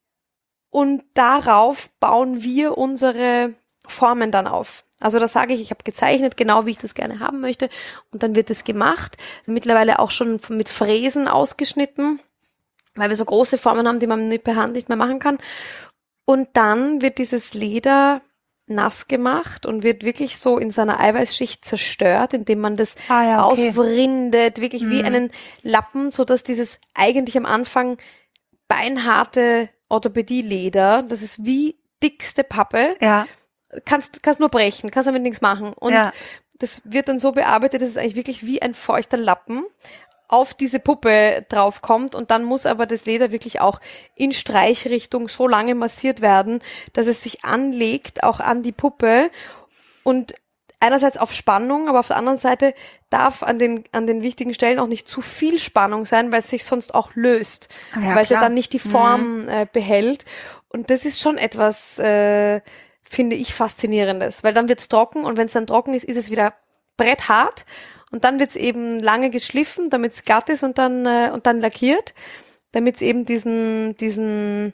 Und darauf bauen wir unsere Formen dann auf. Also da sage ich, ich habe gezeichnet, genau wie ich das gerne haben möchte. Und dann wird es gemacht. Mittlerweile auch schon mit Fräsen ausgeschnitten, weil wir so große Formen haben, die man nicht per Hand nicht mehr machen kann. Und dann wird dieses Leder nass gemacht und wird wirklich so in seiner Eiweißschicht zerstört, indem man das Ah ja, okay. ausrindet, wirklich wie Mhm. einen Lappen, sodass dieses eigentlich am Anfang beinharte Orthopädieleder, das ist wie dickste Pappe, Ja, kannst, kannst nur brechen, kannst damit nichts machen. Und ja. das wird dann so bearbeitet, dass es eigentlich wirklich wie ein feuchter Lappen auf diese Puppe draufkommt und dann muss aber das Leder wirklich auch in Streichrichtung so lange massiert werden, dass es sich anlegt, auch an die Puppe und einerseits auf Spannung, aber auf der anderen Seite darf an den, an den wichtigen Stellen auch nicht zu viel Spannung sein, weil es sich sonst auch löst, Ah ja, weil es ja klar. dann nicht die Form äh, behält. Und das ist schon etwas, äh, finde ich, Faszinierendes, weil dann wird's trocken und wenn es dann trocken ist, ist es wieder bretthart und dann wird's eben lange geschliffen, damit es glatt ist und dann, äh, und dann lackiert, damit es eben diesen, diesen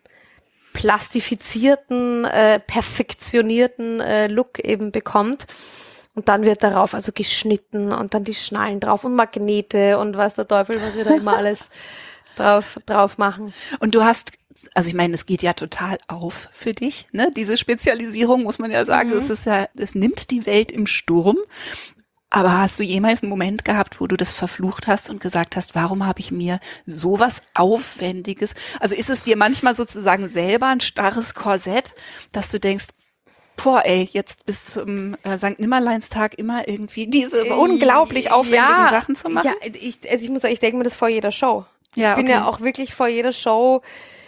plastifizierten, äh, perfektionierten äh, Look eben bekommt. Und dann wird darauf also geschnitten und dann die Schnallen drauf und Magnete und was der Teufel, was wir da immer alles drauf, drauf machen. Und du hast, also ich meine, es geht ja total auf für dich, ne? Diese Spezialisierung, muss man ja sagen, das ist ja, das nimmt die Welt im Sturm. Aber hast du jemals einen Moment gehabt, wo du das verflucht hast und gesagt hast, warum habe ich mir sowas Aufwendiges, also ist es dir manchmal sozusagen selber ein starres Korsett, dass du denkst, boah, ey, jetzt bis zum äh, Sankt Nimmerleinstag immer irgendwie diese unglaublich aufwendigen ja, Sachen zu machen? Ja, ich, also ich muss sagen, ich denke mir das vor jeder Show. Ja, ich bin okay. ja auch wirklich vor jeder Show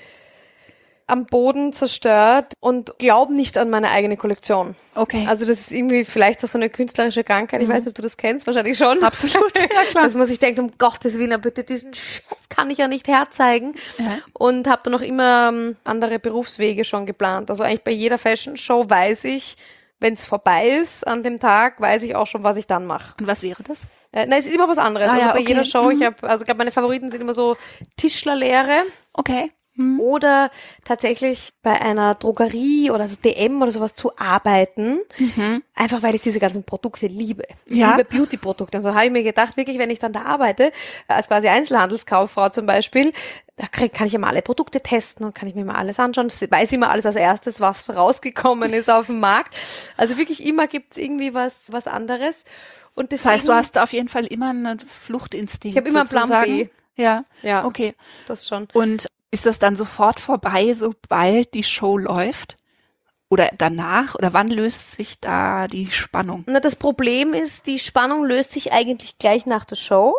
am Boden zerstört und glaube nicht an meine eigene Kollektion. Okay. Also das ist irgendwie vielleicht auch so eine künstlerische Krankheit. Ich weiß nicht, ob du das kennst, wahrscheinlich schon. Absolut, ja klar. Dass man sich denkt, um Gottes Willen, bitte diesen Scheiß kann ich ja nicht herzeigen. Ja. Und habe dann noch immer ähm, andere Berufswege schon geplant. Also eigentlich bei jeder Fashion-Show weiß ich, wenn es vorbei ist an dem Tag, weiß ich auch schon, was ich dann mache. Und was wäre das? Äh, nein, es ist immer was anderes. Ah, also ja, bei okay. jeder Show, Mhm. ich habe, also ich glaube, meine Favoriten sind immer so Tischlerlehre. Okay. Hm. Oder tatsächlich bei einer Drogerie oder so D M oder sowas zu arbeiten, Mhm. einfach weil ich diese ganzen Produkte liebe. Ich Ja. liebe Beauty-Produkte. Also habe ich mir gedacht, wirklich, wenn ich dann da arbeite, als quasi Einzelhandelskauffrau zum Beispiel, da krieg, kann ich immer alle Produkte testen und kann ich mir mal alles anschauen. Das weiß ich immer alles als erstes, was rausgekommen ist auf dem Markt. Also wirklich immer gibt's irgendwie was, was anderes. Und Das deswegen, heißt, du hast auf jeden Fall immer einen Fluchtinstinkt. Ich habe immer einen Plan sozusagen. B. Ja. Ja. Okay. das schon. Und ist das dann sofort vorbei, sobald die Show läuft? Oder danach? Oder wann löst sich da die Spannung? Na, das Problem ist, die Spannung löst sich eigentlich gleich nach der Show,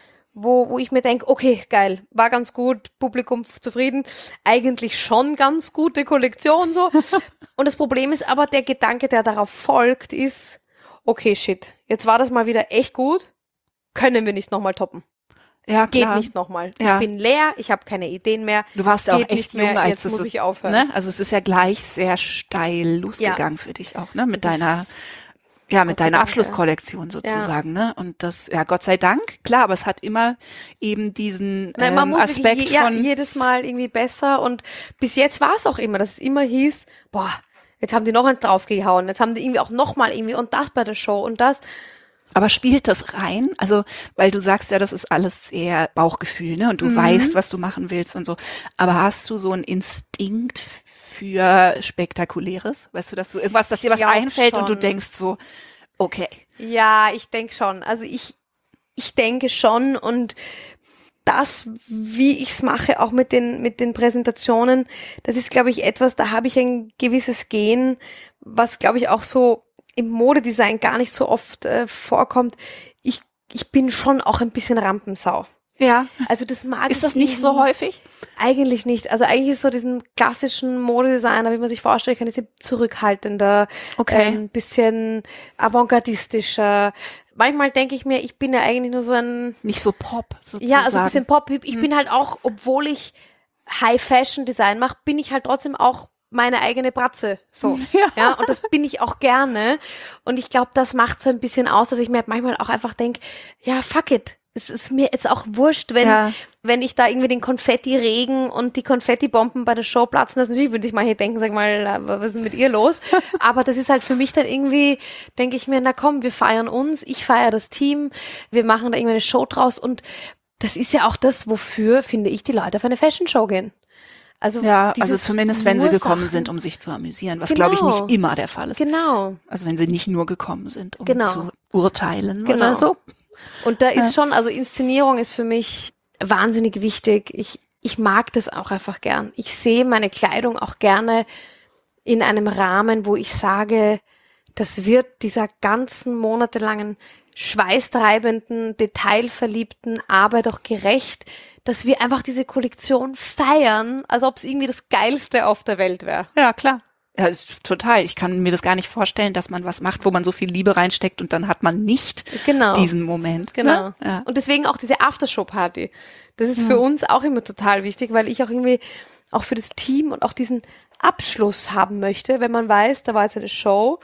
wo, wo ich mir denke, okay, geil, war ganz gut, Publikum zufrieden, eigentlich schon ganz gute Kollektion so. Und das Problem ist aber, der Gedanke, der darauf folgt, ist, okay, shit, jetzt war das mal wieder echt gut, können wir nicht nochmal toppen. Ja, Geht klar. nicht nochmal. Ja. Ich bin leer, ich habe keine Ideen mehr. Du warst ja auch geht echt nicht mehr, jung, als jetzt es muss ist, ich aufhören. Ne? Also es ist ja gleich sehr steil losgegangen für dich auch, ne? Mit deiner, ja, mit Gott sei deiner Dank, Abschlusskollektion sozusagen, ne? Und das, ja, Gott sei Dank, klar, aber es hat immer eben diesen Nein, man ähm, muss Aspekt wirklich je, ja, von, jedes Mal irgendwie besser und bis jetzt war es auch immer, dass es immer hieß, boah, jetzt haben die noch eins draufgehauen, jetzt haben die irgendwie auch nochmal irgendwie und das bei der Show und das. aber spielt das rein? Also, weil du sagst ja, das ist alles sehr Bauchgefühl, ne? Und du weißt, was du machen willst und so. Aber hast du so einen Instinkt für Spektakuläres? Weißt du, dass du irgendwas, dass dir was glaub einfällt und du schon. denkst so, okay. Ja, ich denke schon. Also ich, ich denke schon und das, wie ich es mache, auch mit den, mit den Präsentationen, das ist, glaube ich, etwas, da habe ich ein gewisses Gen, was, glaube ich, auch so im Modedesign gar nicht so oft äh, vorkommt. Ich, ich bin schon auch ein bisschen Rampensau. Ja. Also das mag Ist ich das nicht so irgendwie- häufig? Eigentlich nicht. Also eigentlich ist so diesen klassischen Modedesigner, wie man sich vorstellen kann, ist zurückhaltender, Okay. ein ähm, bisschen avantgardistischer. Manchmal denke ich mir, ich bin ja eigentlich nur so ein, Nicht so Pop, sozusagen. ja, also ein bisschen Pop. Ich bin halt auch, obwohl ich High-Fashion-Design mache, bin ich halt trotzdem auch meine eigene Bratze. So. Ja. Ja. Und das bin ich auch gerne. Und ich glaube, das macht so ein bisschen aus, dass ich mir halt manchmal auch einfach denke, ja, fuck it. Es ist mir jetzt auch wurscht, wenn, Ja. wenn ich da irgendwie den Konfetti-Regen und die Konfetti-Bomben bei der Show platzen lasse. Natürlich würde ich mal hier denken, sag mal, was ist denn mit ihr los? Aber das ist halt für mich dann irgendwie, denke ich mir, na komm, wir feiern uns, ich feiere das Team, wir machen da irgendwie eine Show draus und das ist ja auch das, wofür, finde ich, die Leute auf eine Fashion-Show gehen. Also, Ja, also dieses zumindest wenn sie nur gekommen Sachen- sind, um sich zu amüsieren, was Genau. glaube ich nicht immer der Fall ist. Genau. Also wenn sie nicht nur gekommen sind, um Genau. zu urteilen Genau. oder so. Und da ist schon, also Inszenierung ist für mich wahnsinnig wichtig. Ich, ich mag das auch einfach gern. Ich sehe meine Kleidung auch gerne in einem Rahmen, wo ich sage, das wird dieser ganzen monatelangen schweißtreibenden, detailverliebten Arbeit auch gerecht, dass wir einfach diese Kollektion feiern, als ob es irgendwie das Geilste auf der Welt wäre. Ja, klar. Ja, ist total. Ich kann mir das gar nicht vorstellen, dass man was macht, wo man so viel Liebe reinsteckt und dann hat man nicht Genau. diesen Moment. Genau. Ne? Ja. Und deswegen auch diese Aftershow-Party. Das ist für uns auch immer total wichtig, weil ich auch irgendwie auch für das Team und auch diesen Abschluss haben möchte, wenn man weiß, da war jetzt eine Show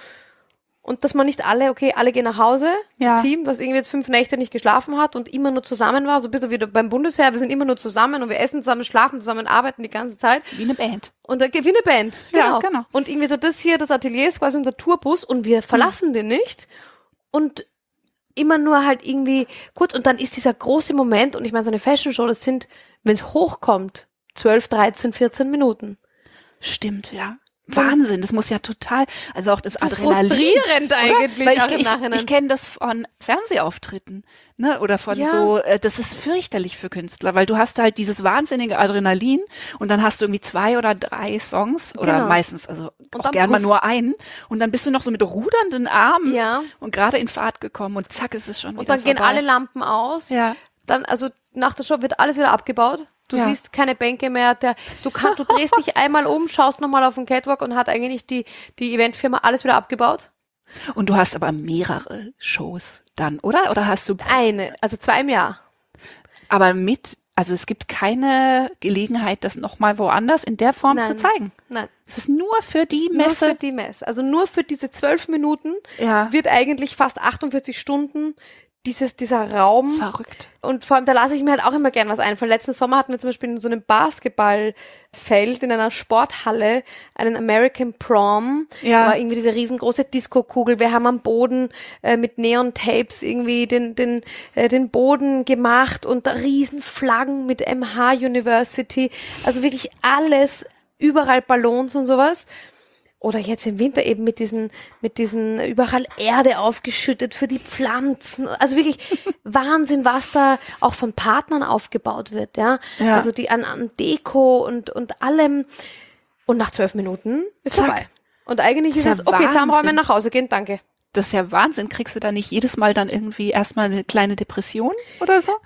und dass man nicht alle, okay, alle gehen nach Hause, Ja. das Team, das irgendwie jetzt fünf Nächte nicht geschlafen hat und immer nur zusammen war, so ein bisschen wie beim Bundesheer, wir sind immer nur zusammen und wir essen zusammen, schlafen zusammen, arbeiten die ganze Zeit. Wie eine Band. Und da geht wie eine Band. Ja, Genau. genau. Und irgendwie so das hier, das Atelier ist quasi unser Tourbus und wir verlassen den nicht. Und immer nur halt irgendwie kurz. Und dann ist dieser große Moment, und ich meine, so eine Fashion Show, das sind, wenn es hochkommt, zwölf, dreizehn, vierzehn Minuten. Stimmt, ja. Wahnsinn, das muss ja total, also auch das Adrenalin. Frustrierend eigentlich Weil auch ich, im ich, Nachhinein. ich kenne das von Fernsehauftritten, ne, oder von Ja. so, äh, das ist fürchterlich für Künstler, weil du hast halt dieses wahnsinnige Adrenalin und dann hast du irgendwie zwei oder drei Songs oder Genau. meistens, also Und auch dann gern mal puff. nur einen und dann bist du noch so mit rudernden Armen Ja. und gerade in Fahrt gekommen und zack ist es schon Und wieder dann gehen vorbei. alle Lampen aus. Ja. Dann, also nach der Show wird alles wieder abgebaut. Du Ja. siehst keine Bänke mehr. Der, du, kann, du drehst dich einmal um, schaust nochmal auf den Catwalk und hat eigentlich die, die Eventfirma alles wieder abgebaut. Und du hast aber mehrere Shows dann, oder? Oder hast du Eine, also zwei im Jahr. aber mit, also es gibt keine Gelegenheit, das nochmal woanders in der Form Nein. zu zeigen. Nein. Es ist nur für die Nur Messe. für die Messe. Also nur für diese zwölf Minuten Ja. wird eigentlich fast achtundvierzig Stunden dieses, dieser Raum. Verrückt. Und vor allem, da lasse ich mir halt auch immer gern was einfallen. Letzten Sommer hatten wir zum Beispiel in so einem Basketballfeld in einer Sporthalle einen American Prom. Ja. War irgendwie diese riesengroße Disco-Kugel. Wir haben am Boden äh, mit Neon-Tapes irgendwie den, den, äh, den Boden gemacht und da riesen Flaggen mit M H University. Also wirklich alles, überall Ballons und sowas. Oder jetzt im Winter eben mit diesen, mit diesen überall Erde aufgeschüttet für die Pflanzen. Also wirklich Wahnsinn, was da auch von Partnern aufgebaut wird, ja. Ja. Also die an, an Deko und, und allem. Und nach zwölf Minuten ist Zack. vorbei. Und eigentlich ist Das es, ist ja okay, jetzt haben wir Wahnsinn. nach Hause gehen, danke. Das ist ja Wahnsinn. Kriegst du da nicht jedes Mal dann irgendwie erstmal eine kleine Depression oder so?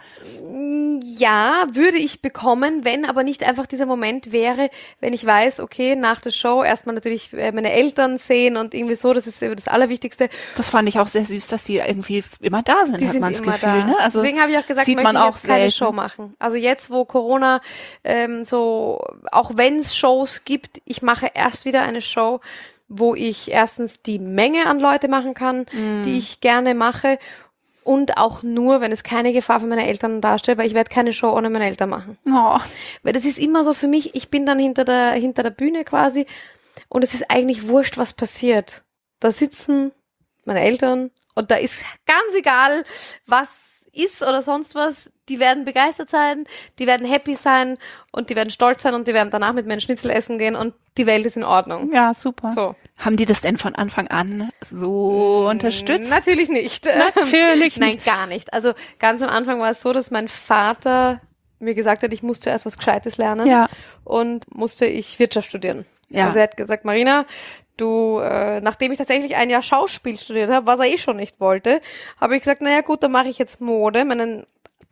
Ja, würde ich bekommen, wenn aber nicht einfach dieser Moment wäre, wenn ich weiß, okay, nach der Show erstmal natürlich äh, meine Eltern sehen und irgendwie so, das ist äh, das Allerwichtigste. Das fand ich auch sehr süß, dass die irgendwie immer da sind, Die hat sind man das immer Gefühl. da. Ne? Also Deswegen habe ich auch gesagt, sieht möchte man ich auch jetzt keine selten. Show machen. Also jetzt, wo Corona ähm, so, auch wenn es Shows gibt, ich mache erst wieder eine Show, wo ich erstens die Menge an Leute machen kann, Mm. die ich gerne mache und auch nur, wenn es keine Gefahr für meine Eltern darstellt, weil ich werde keine Show ohne meine Eltern machen. Oh, Weil das ist immer so für mich, ich bin dann hinter der, hinter der Bühne quasi und es ist eigentlich wurscht, was passiert. Da sitzen meine Eltern und da ist ganz egal, was ist oder sonst was, die werden begeistert sein, die werden happy sein und die werden stolz sein und die werden danach mit mir ein Schnitzel essen gehen und die Welt ist in Ordnung. ja, super. So. Haben die das denn von Anfang an so unterstützt? Natürlich nicht. Natürlich Nein, nicht. gar nicht. Also ganz am Anfang war es so, dass mein Vater mir gesagt hat, ich muss zuerst was Gescheites lernen Ja. und musste ich Wirtschaft studieren. Ja. Also er hat gesagt, Marina, du, äh, nachdem ich tatsächlich ein Jahr Schauspiel studiert habe, was er eh schon nicht wollte, habe ich gesagt, naja gut, dann mache ich jetzt Mode. Meinen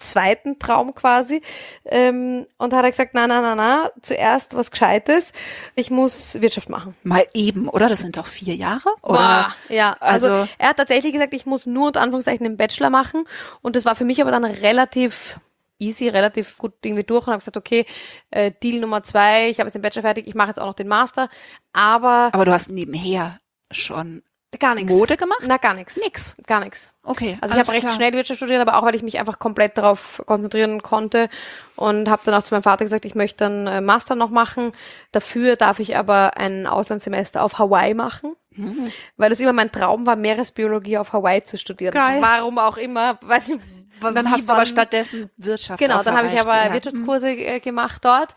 zweiten Traum quasi. Ähm, und hat er gesagt, na, na, na, na, zuerst was Gescheites. Ich muss Wirtschaft machen. Mal eben, oder? Das sind doch vier Jahre? Oder? Boah, ja, also, also er hat tatsächlich gesagt, ich muss nur unter Anführungszeichen den Bachelor machen. Und das war für mich aber dann relativ easy, relativ gut irgendwie durch und habe gesagt, okay, äh, Deal Nummer zwei, ich habe jetzt den Bachelor fertig, ich mache jetzt auch noch den Master. Aber, aber du hast nebenher schon gar nichts. Mode gemacht? Na, gar nichts. Nix. Gar nichts. Okay, Also ich habe recht klar. schnell Wirtschaft studiert, aber auch, weil ich mich einfach komplett darauf konzentrieren konnte und habe dann auch zu meinem Vater gesagt, ich möchte dann äh, Master noch machen. Dafür darf ich aber ein Auslandssemester auf Hawaii machen, mhm. weil das immer mein Traum war, Meeresbiologie auf Hawaii zu studieren. Geil. Warum auch immer, weiß nicht. Und dann wie, hast du aber wann. stattdessen Wirtschaft. Genau, dann habe ich aber ja. Wirtschaftskurse äh, gemacht dort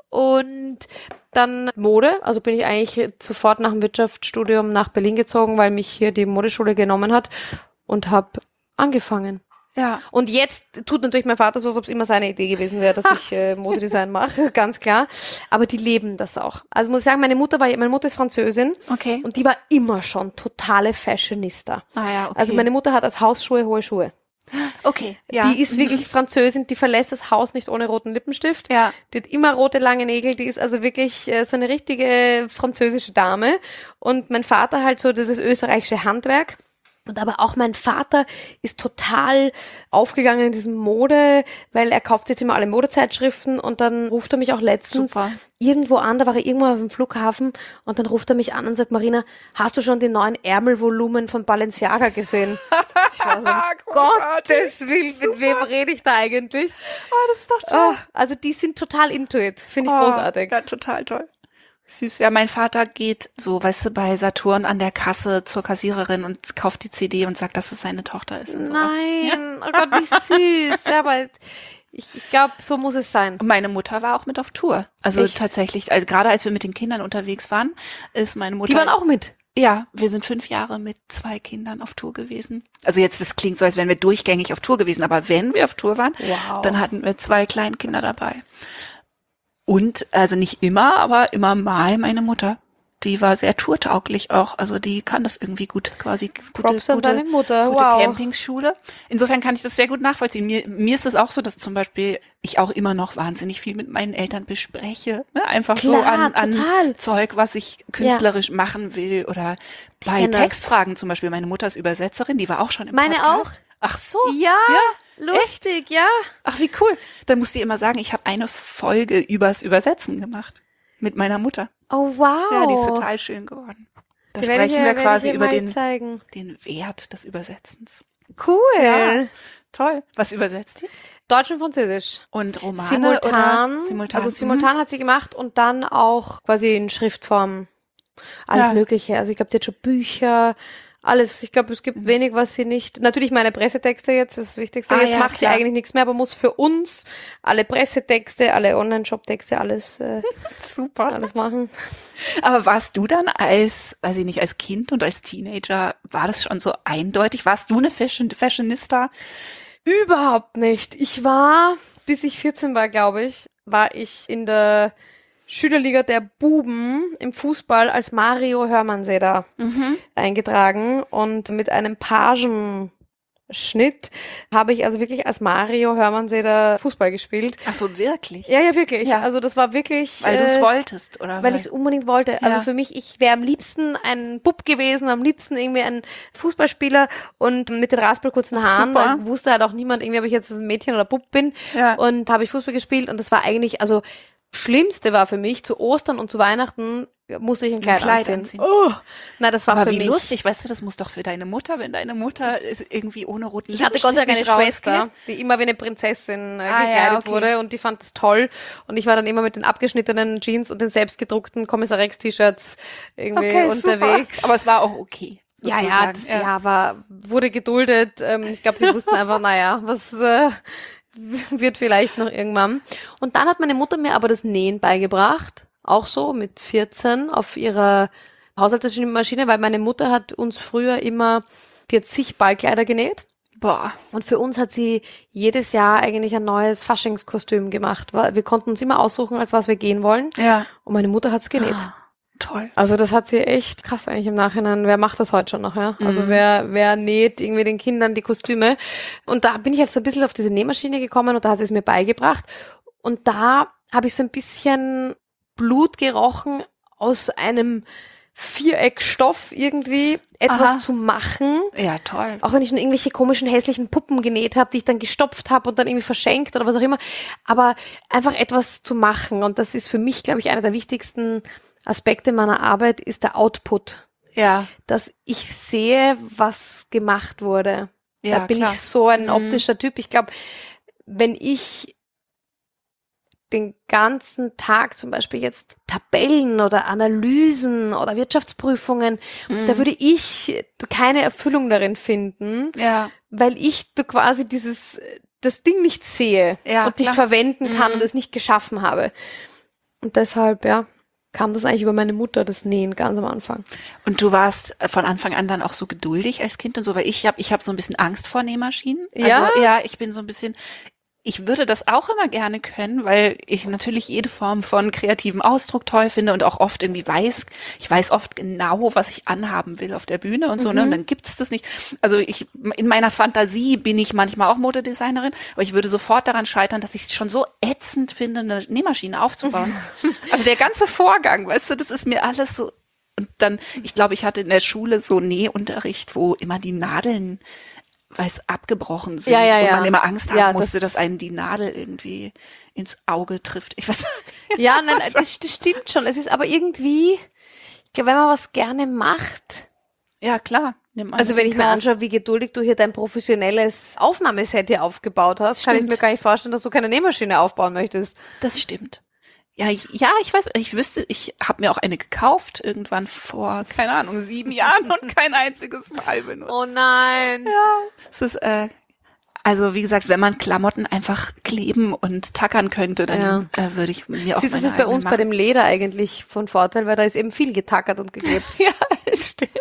und dann Mode. Also bin ich eigentlich sofort nach dem Wirtschaftsstudium nach Berlin gezogen, weil mich hier die Modeschule genommen hat und habe angefangen. Ja. Und jetzt tut natürlich mein Vater so, als ob es immer seine Idee gewesen wäre, dass ich äh, Modedesign mache, ganz klar. Aber die leben das auch. Also muss ich sagen, meine Mutter war, meine Mutter ist Französin. Okay. Und die war immer schon totale Fashionista. Ah ja, okay. Also meine Mutter hat als Hausschuhe hohe Schuhe. Okay, ja. Die ist wirklich Französin, die verlässt das Haus nicht ohne roten Lippenstift. Ja. Die hat immer rote lange Nägel, die ist also wirklich äh, so eine richtige französische Dame. Und mein Vater halt so dieses österreichische Handwerk. Und aber auch mein Vater ist total aufgegangen in diesem Mode, weil er kauft jetzt immer alle Modezeitschriften und dann ruft er mich auch letztens Super. irgendwo an, da war er irgendwo auf dem Flughafen und dann ruft er mich an und sagt, Marina, hast du schon den neuen Ärmelvolumen von Balenciaga gesehen? Ich war so, Gottes Willen, mit wem rede ich da eigentlich? Oh, das ist doch toll. Oh, also die sind total into it, finde ich oh, großartig. Ja, total toll. Süß. Ja, mein Vater geht so, weißt du, bei Saturn an der Kasse zur Kassiererin und kauft die C D und sagt, dass es seine Tochter ist. Und so. Nein, Ja. oh Gott, wie süß. Ja, aber ich, ich glaube, so muss es sein. Und meine Mutter war auch mit auf Tour. Also Echt? tatsächlich, also gerade als wir mit den Kindern unterwegs waren, ist meine Mutter. Die waren auch mit. Ja, wir sind fünf Jahre mit zwei Kindern auf Tour gewesen. Also jetzt, das klingt so, als wären wir durchgängig auf Tour gewesen, aber wenn wir auf Tour waren, Wow. dann hatten wir zwei Kleinkinder dabei. Und, also nicht immer, aber immer mal meine Mutter. Die war sehr tourtauglich auch. Also die kann das irgendwie gut, quasi gute, Props an gute, deine Mutter. gute Wow. Campingschule. Insofern kann ich das sehr gut nachvollziehen. Mir, mir ist es auch so, dass zum Beispiel ich auch immer noch wahnsinnig viel mit meinen Eltern bespreche. Ne? Einfach so Klar, an, an total. Zeug, was ich künstlerisch ja. machen will. Oder bei kenne das. Textfragen zum Beispiel. Meine Mutter ist Übersetzerin, die war auch schon im Meine Podcast. Ach so. Ja, Ja? lustig, ja. Ach, wie cool. Dann musst du immer sagen, ich habe eine Folge übers Übersetzen gemacht. Mit meiner Mutter. Oh, wow. Ja, die ist total schön geworden. Da Die werde ich sprechen ihr- wir werde ich quasi ihr über mal den, zeigen. den Wert des Übersetzens. Cool. Ja. Toll. Was übersetzt ihr? Deutsch und Französisch. Und Romane Simultan. oder simultan? Also simultan hat sie gemacht und dann auch quasi in Schriftform. Alles Ja. Mögliche. Also ich glaube, die hat schon Bücher, alles. Ich glaube, es gibt Mhm. wenig, was sie nicht. Natürlich meine Pressetexte jetzt, das ist das Wichtigste. Ah, jetzt ja, macht klar. sie eigentlich nichts mehr, aber muss für uns alle Pressetexte, alle Online-Shop-Texte, alles, äh, Super. alles machen. Aber warst du dann als, weiß ich nicht, als Kind und als Teenager, war das schon so eindeutig? Warst du eine Fashion, Fashionista? Überhaupt nicht. Ich war, bis ich vierzehn war, glaube ich, war ich in der Schülerliga der Buben im Fußball als Mario Hörmannseder Mhm. eingetragen und mit einem Pagenschnitt habe ich also wirklich als Mario Hörmannseder Fußball gespielt. Ach so, wirklich? Ja, ja, wirklich. Ja. Also das war wirklich... Weil du es äh, wolltest, oder? weil ich es unbedingt wollte. Also Ja. für mich, ich wäre am liebsten ein Bub gewesen, am liebsten irgendwie ein Fußballspieler und mit den raspelkurzen Haaren. Super. Da wusste halt auch niemand, irgendwie, ob ich jetzt ein Mädchen oder Bub bin. Ja. Und habe ich Fußball gespielt und das war eigentlich, also Schlimmste war für mich, zu Ostern und zu Weihnachten musste ich ein Kleid, Kleid anziehen. anziehen. Oh, na, das war Aber für wie mich. lustig, weißt du, das muss doch für deine Mutter, wenn deine Mutter ist irgendwie ohne roten Ich hatte Gott sei Dank eine Lippenstift nicht Schwester, rausgeht. die immer wie eine Prinzessin äh, Ah, ja, gekleidet okay. wurde und die fand das toll. Und ich war dann immer mit den abgeschnittenen Jeans und den selbstgedruckten Kommissar Rex-T-Shirts irgendwie Okay, unterwegs. Super. Aber es war auch okay. Ja, ja, sozusagen. das, ja, war, wurde geduldet. Ähm, ich glaube, sie wussten einfach, naja, was äh, wird vielleicht noch irgendwann. Und dann hat meine Mutter mir aber das Nähen beigebracht. Auch so mit vierzehn auf ihrer Haushaltsmaschine, weil meine Mutter hat uns früher immer, die hat zig Ballkleider genäht. Boah. Und für uns hat sie jedes Jahr eigentlich ein neues Faschingskostüm gemacht. Wir konnten uns immer aussuchen, als was wir gehen wollen. Ja. Und meine Mutter hat's genäht. Toll. Also das hat sie echt krass eigentlich im Nachhinein. Wer macht das heute schon noch, ja? Also Mhm. wer, wer näht irgendwie den Kindern die Kostüme? Und da bin ich halt so ein bisschen auf diese Nähmaschine gekommen und da hat sie es mir beigebracht. Und da habe ich so ein bisschen Blut gerochen, aus einem Viereckstoff irgendwie etwas Aha. zu machen. Ja, toll. Auch wenn ich schon irgendwelche komischen, hässlichen Puppen genäht habe, die ich dann gestopft habe und dann irgendwie verschenkt oder was auch immer. Aber einfach etwas zu machen. Und das ist für mich, glaube ich, einer der wichtigsten Aspekte meiner Arbeit, ist der Output. Ja. Dass ich sehe, was gemacht wurde. Ja, da bin klar. ich so ein Mhm. optischer Typ. Ich glaube, wenn ich den ganzen Tag zum Beispiel jetzt Tabellen oder Analysen oder Wirtschaftsprüfungen, Mhm. da würde ich keine Erfüllung darin finden, Ja. weil ich da quasi dieses, das Ding nicht sehe Ja, und nicht klar. verwenden kann Mhm. und es nicht geschaffen habe. Und deshalb, ja, kam das eigentlich über meine Mutter, das Nähen, ganz am Anfang. Und du warst von Anfang an dann auch so geduldig als Kind und so, weil ich habe ich hab so ein bisschen Angst vor Nähmaschinen. Ja? Also, ja, ich bin so ein bisschen, ich würde das auch immer gerne können, weil ich natürlich jede Form von kreativem Ausdruck toll finde und auch oft irgendwie weiß, ich weiß oft genau, was ich anhaben will auf der Bühne und so, Mhm. ne, und dann gibt's das nicht. Also ich, in meiner Fantasie bin ich manchmal auch Modedesignerin, aber ich würde sofort daran scheitern, dass ich es schon so ätzend finde, eine Nähmaschine aufzubauen. Also der ganze Vorgang, weißt du, das ist mir alles so. Und dann, ich glaube, ich hatte in der Schule so Nähunterricht, wo immer die Nadeln, weil es abgebrochen sind Ja, ja, und ja. man immer Angst haben Ja, musste, das- dass einen die Nadel irgendwie ins Auge trifft. Ich weiß. Ja, nein, das, das stimmt schon. Es ist aber irgendwie, ich glaube, wenn man was gerne macht, Ja, klar. Nimmt man also das wenn in ich mir Kauf. anschaue, wie geduldig du hier dein professionelles Aufnahmeset hier aufgebaut hast, kann ich Stimmt. mir gar nicht vorstellen, dass du keine Nähmaschine aufbauen möchttest. Das stimmt. Ja, ja, ich weiß, ich wüsste, ich habe mir auch eine gekauft, irgendwann vor, keine Ahnung, sieben Jahren und kein einziges Mal benutzt. Oh nein. Ja, es ist, äh, also wie gesagt, wenn man Klamotten einfach kleben und tackern könnte, dann äh, würde ich mir auch Siehst du, das meine ist bei eigenen uns bei machen. dem Leder eigentlich von Vorteil, weil da ist eben viel getackert und geklebt. Ja, stimmt.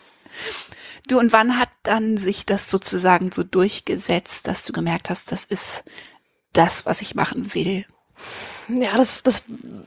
Du, und wann hat dann sich das sozusagen so durchgesetzt, dass du gemerkt hast, das ist das, was ich machen will? Ja, das, das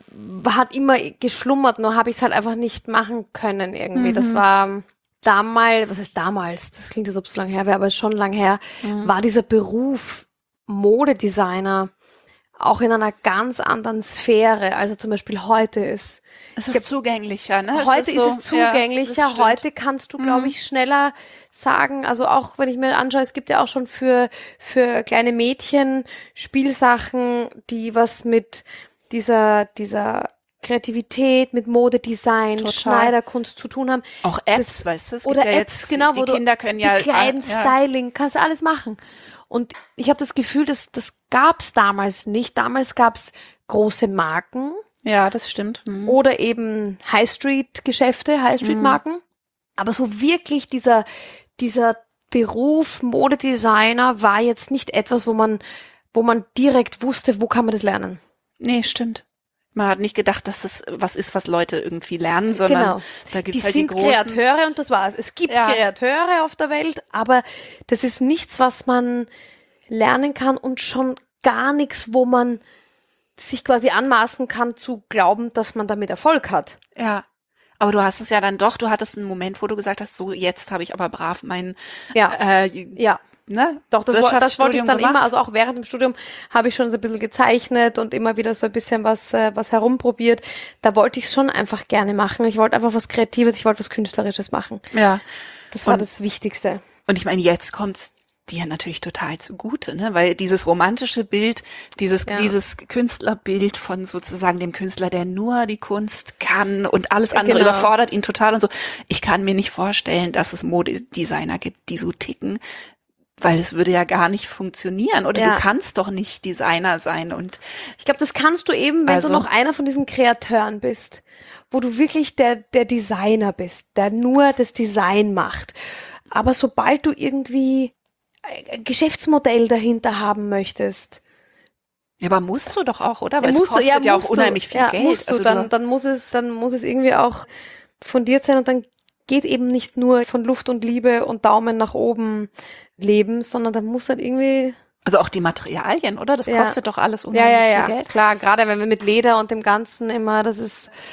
hat immer geschlummert, nur habe ich es halt einfach nicht machen können irgendwie. Mhm. Das war damals, was heißt damals? Das klingt, als ob es so lange her wäre, aber es ist schon lang her, Mhm. war dieser Beruf Modedesigner auch in einer ganz anderen Sphäre, als er zum Beispiel heute ist. Es ist zugänglicher, ne? Heute ist, so, es zugänglicher, ja, das stimmt. heute kannst du, glaube ich, schneller sagen, also auch wenn ich mir anschaue, es gibt ja auch schon für, für kleine Mädchen Spielsachen, die was mit dieser, dieser Kreativität, mit Modedesign, Total. Schneiderkunst zu tun haben. Auch Apps, weißt du? Es Oder gibt ja Apps, jetzt, genau, die wo du Kinder können ja, Bekleiden, ja, Styling, kannst du alles machen. Und ich habe das Gefühl, dass das gab's damals nicht. Damals gab's große Marken ja, das stimmt. Mhm. oder eben High-Street-Geschäfte, High-Street-Marken. Aber so wirklich dieser, dieser Beruf Modedesigner war jetzt nicht etwas, wo man, wo man direkt wusste, wo kann man das lernen. Nee, stimmt. Man hat nicht gedacht, dass das was ist, was Leute irgendwie lernen, sondern Genau. da gibt's Die halt sind die großen. Kreateure und das war's. Es gibt Ja. Kreateure auf der Welt, aber das ist nichts, was man lernen kann und schon gar nichts, wo man sich quasi anmaßen kann zu glauben, dass man damit Erfolg hat. Ja. Aber du hast es ja dann doch, du hattest einen Moment, wo du gesagt hast, so jetzt habe ich aber brav mein Ja, äh, ja. ne, Doch, das, wo- das wollte ich Wirtschaftsstudium dann gemacht. immer, also auch während dem Studium habe ich schon so ein bisschen gezeichnet und immer wieder so ein bisschen was, äh, was herumprobiert. Da wollte ich es schon einfach gerne machen. Ich wollte einfach was Kreatives, ich wollte was Künstlerisches machen. Ja. Das war Und- das Wichtigste. Und ich meine, jetzt kommt's dir natürlich total zugute, ne? Weil dieses romantische Bild, dieses, Ja. dieses Künstlerbild von sozusagen dem Künstler, der nur die Kunst kann und alles andere Genau. überfordert ihn total und so. Ich kann mir nicht vorstellen, dass es Modedesigner gibt, die so ticken, weil es würde ja gar nicht funktionieren. Oder Ja. du kannst doch nicht Designer sein und Ich glaube, das kannst du eben, wenn Also- du noch einer von diesen Kreateuren bist, wo du wirklich der, der Designer bist, der nur das Design macht. Aber sobald du irgendwie ein Geschäftsmodell dahinter haben möchtest, ja, aber musst du doch auch, oder? Weil musst es kostet du, ja, auch musst du, unheimlich viel ja, Geld. Musst du, Also dann, dann muss es, dann muss es irgendwie auch fundiert sein und dann geht eben nicht nur von Luft und Liebe und Daumen nach oben leben, sondern dann muss halt irgendwie, also auch die Materialien, oder? Das Ja. kostet doch alles ja, unheimlich ja, ja, viel Geld. klar, gerade wenn wir mit Leder und dem Ganzen immer, das ist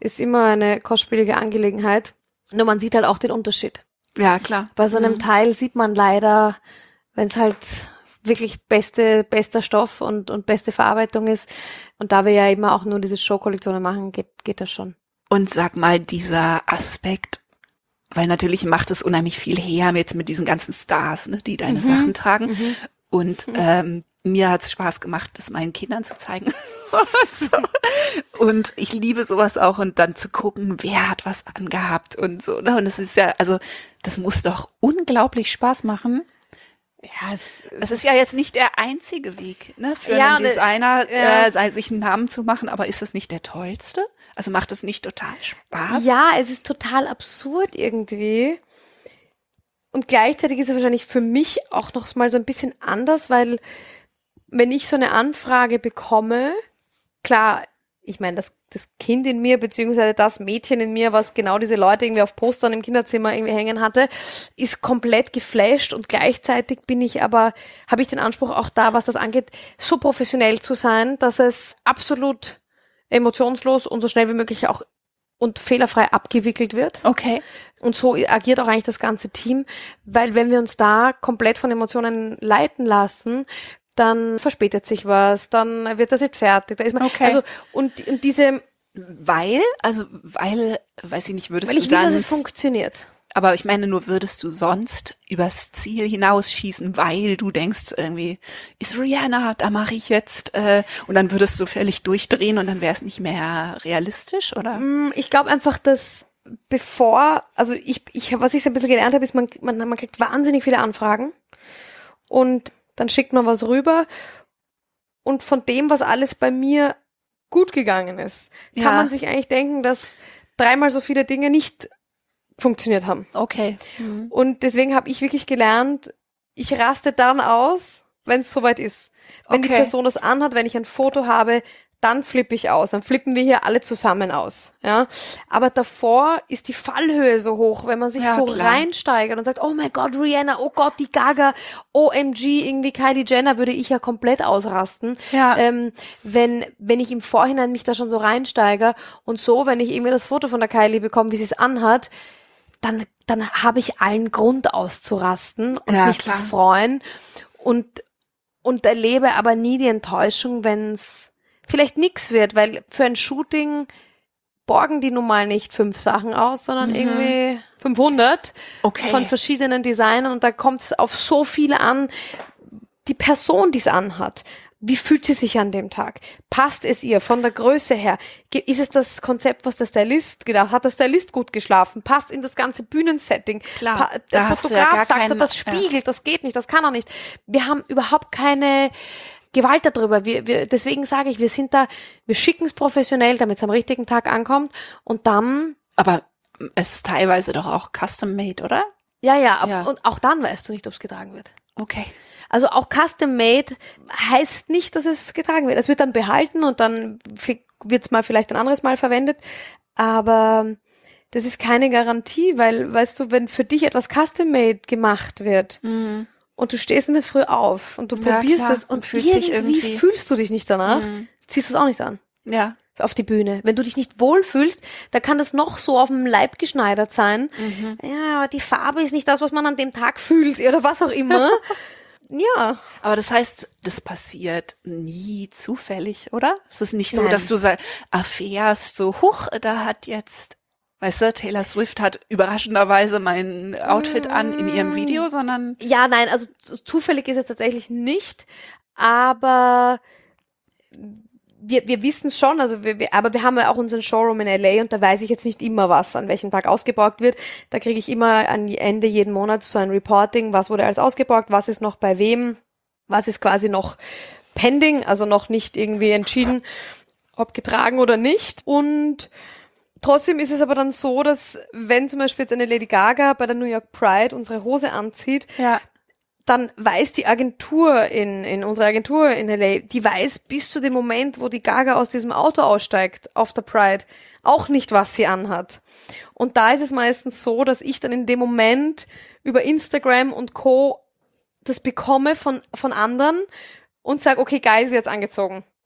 ist immer eine kostspielige Angelegenheit. Nur man sieht halt auch den Unterschied. Ja, klar. Bei so einem Mhm. Teil sieht man leider, wenn es halt wirklich beste, bester Stoff und, und beste Verarbeitung ist. Und da wir ja immer auch nur diese Show-Kollektionen machen, geht, geht das schon. Und sag mal, dieser Aspekt, weil natürlich macht es unheimlich viel her jetzt mit diesen ganzen Stars, ne, die deine Mhm. Sachen tragen. Mhm. Und ähm, mir hat es Spaß gemacht, das meinen Kindern zu zeigen. und, so. Und ich liebe sowas auch und dann zu gucken, wer hat was angehabt und so. Ne? Und es ist ja, also das muss doch unglaublich Spaß machen. Ja, es, Es ist ja jetzt nicht der einzige Weg, ne, für Ja, einen und, Designer, ja. äh, sei- sich einen Namen zu machen, aber ist das nicht der tollste? Also macht es nicht total Spaß? ja, es ist total absurd irgendwie. Und gleichzeitig ist es wahrscheinlich für mich auch noch mal so ein bisschen anders, weil wenn ich so eine Anfrage bekomme, klar, ich meine, das, das Kind in mir, beziehungsweise das Mädchen in mir, was genau diese Leute irgendwie auf Postern im Kinderzimmer irgendwie hängen hatte, ist komplett geflasht und gleichzeitig bin ich aber, habe ich den Anspruch auch da, was das angeht, so professionell zu sein, dass es absolut emotionslos und so schnell wie möglich auch und fehlerfrei abgewickelt wird. Okay. Und so agiert auch eigentlich das ganze Team, weil wenn wir uns da komplett von Emotionen leiten lassen, dann verspätet sich was, dann wird das nicht fertig. Da ist man, Okay. Also und, und diese, Weil, also, weil, weiß ich nicht, würdest weil ich du will, dann, dass es funktioniert. aber ich meine nur, würdest du sonst übers Ziel hinausschießen, weil du denkst irgendwie, ist Rihanna, da mache ich jetzt, äh, und dann würdest du völlig durchdrehen und dann wäre es nicht mehr realistisch, oder? Mm, Ich glaube einfach, dass bevor, also ich, ich was ich so ein bisschen gelernt habe, ist, man, man, man kriegt wahnsinnig viele Anfragen und dann schickt man was rüber und von dem, was alles bei mir gut gegangen ist, kann Ja. man sich eigentlich denken, dass dreimal so viele Dinge nicht funktioniert haben. Okay. Mhm. Und deswegen habe ich wirklich gelernt, ich raste dann aus, wenn es soweit ist. Wenn die Okay. Person das anhat, wenn ich ein Foto habe, dann flippe ich aus. Dann flippen wir hier alle zusammen aus. Ja? Aber davor ist die Fallhöhe so hoch, wenn man sich Ja, so klar. reinsteigert und sagt, oh mein Gott, Rihanna, oh Gott, die Gaga, O M G, irgendwie Kylie Jenner, würde ich ja komplett ausrasten. Ja. Ähm, wenn, wenn ich im Vorhinein mich da schon so reinsteige und so, wenn ich irgendwie das Foto von der Kylie bekomme, wie sie es anhat, dann, dann habe ich allen Grund auszurasten und Ja, mich klar. zu freuen und, und erlebe aber nie die Enttäuschung, wenn es vielleicht nix wird, weil für ein Shooting borgen die nun mal nicht fünf Sachen aus, sondern Mhm. irgendwie fünfhundert Okay. von verschiedenen Designern und da kommt es auf so viele an. Die Person, die es anhat, wie fühlt sie sich an dem Tag? Passt es ihr von der Größe her? Ge- Ist es das Konzept, was der Stylist gedacht hat? Hat der Stylist gut geschlafen? Passt in das ganze Bühnensetting? Klar, Pa- da der hast du ja Fotograf gar sagt, keinen- das ja. spiegelt, das geht nicht, das kann er nicht. Wir haben überhaupt keine Gewalt darüber. Wir, wir, deswegen sage ich, wir sind da, wir schicken es professionell, damit es am richtigen Tag ankommt und dann, Aber es ist teilweise doch auch custom-made, oder? ja, ja, ab, Ja. und auch dann weißt du nicht, ob es getragen wird. Okay. Also auch Custom Made heißt nicht, dass es getragen wird. Es wird dann behalten und dann wird es mal vielleicht ein anderes Mal verwendet. Aber das ist keine Garantie, weil, weißt du, wenn für dich etwas Custom Made gemacht wird Mhm. und du stehst in der Früh auf und du Ja, probierst klar. es und, Und fühlst dich irgendwie, irgendwie- fühlst du dich nicht danach, Mhm. ziehst du es auch nicht an. Ja. Auf die Bühne. Wenn du dich nicht wohlfühlst, da kann das noch so auf dem Leib geschneidert sein. Mhm. Ja, aber die Farbe ist nicht das, was man an dem Tag fühlt oder was auch immer. Ja. Aber das heißt, das passiert nie zufällig, oder? Es ist nicht so, Nein. dass du sa- erfährst, so, huch, da hat jetzt, weißt du, Taylor Swift hat überraschenderweise mein Outfit an in ihrem Video, sondern Ja, nein, also zufällig ist es tatsächlich nicht, aber wir, wir wissen es schon, also wir, wir, aber wir haben ja auch unseren Showroom in L A und da weiß ich jetzt nicht immer, was an welchem Tag ausgeborgt wird. Da kriege ich immer an Ende jeden Monat so ein Reporting, was wurde alles ausgeborgt, was ist noch bei wem, was ist quasi noch pending, also noch nicht irgendwie entschieden, ob getragen oder nicht. Und trotzdem ist es aber dann so, dass wenn zum Beispiel jetzt eine Lady Gaga bei der New York Pride unsere Hose anzieht, ja. dann weiß die Agentur in, in unserer Agentur in L A, die weiß bis zu dem Moment, wo die Gaga aus diesem Auto aussteigt auf der Pride, auch nicht, was sie anhat. Und da ist es meistens so, dass ich dann in dem Moment über Instagram und Co. das bekomme von, von anderen und sage, okay, geil, sie hat's angezogen.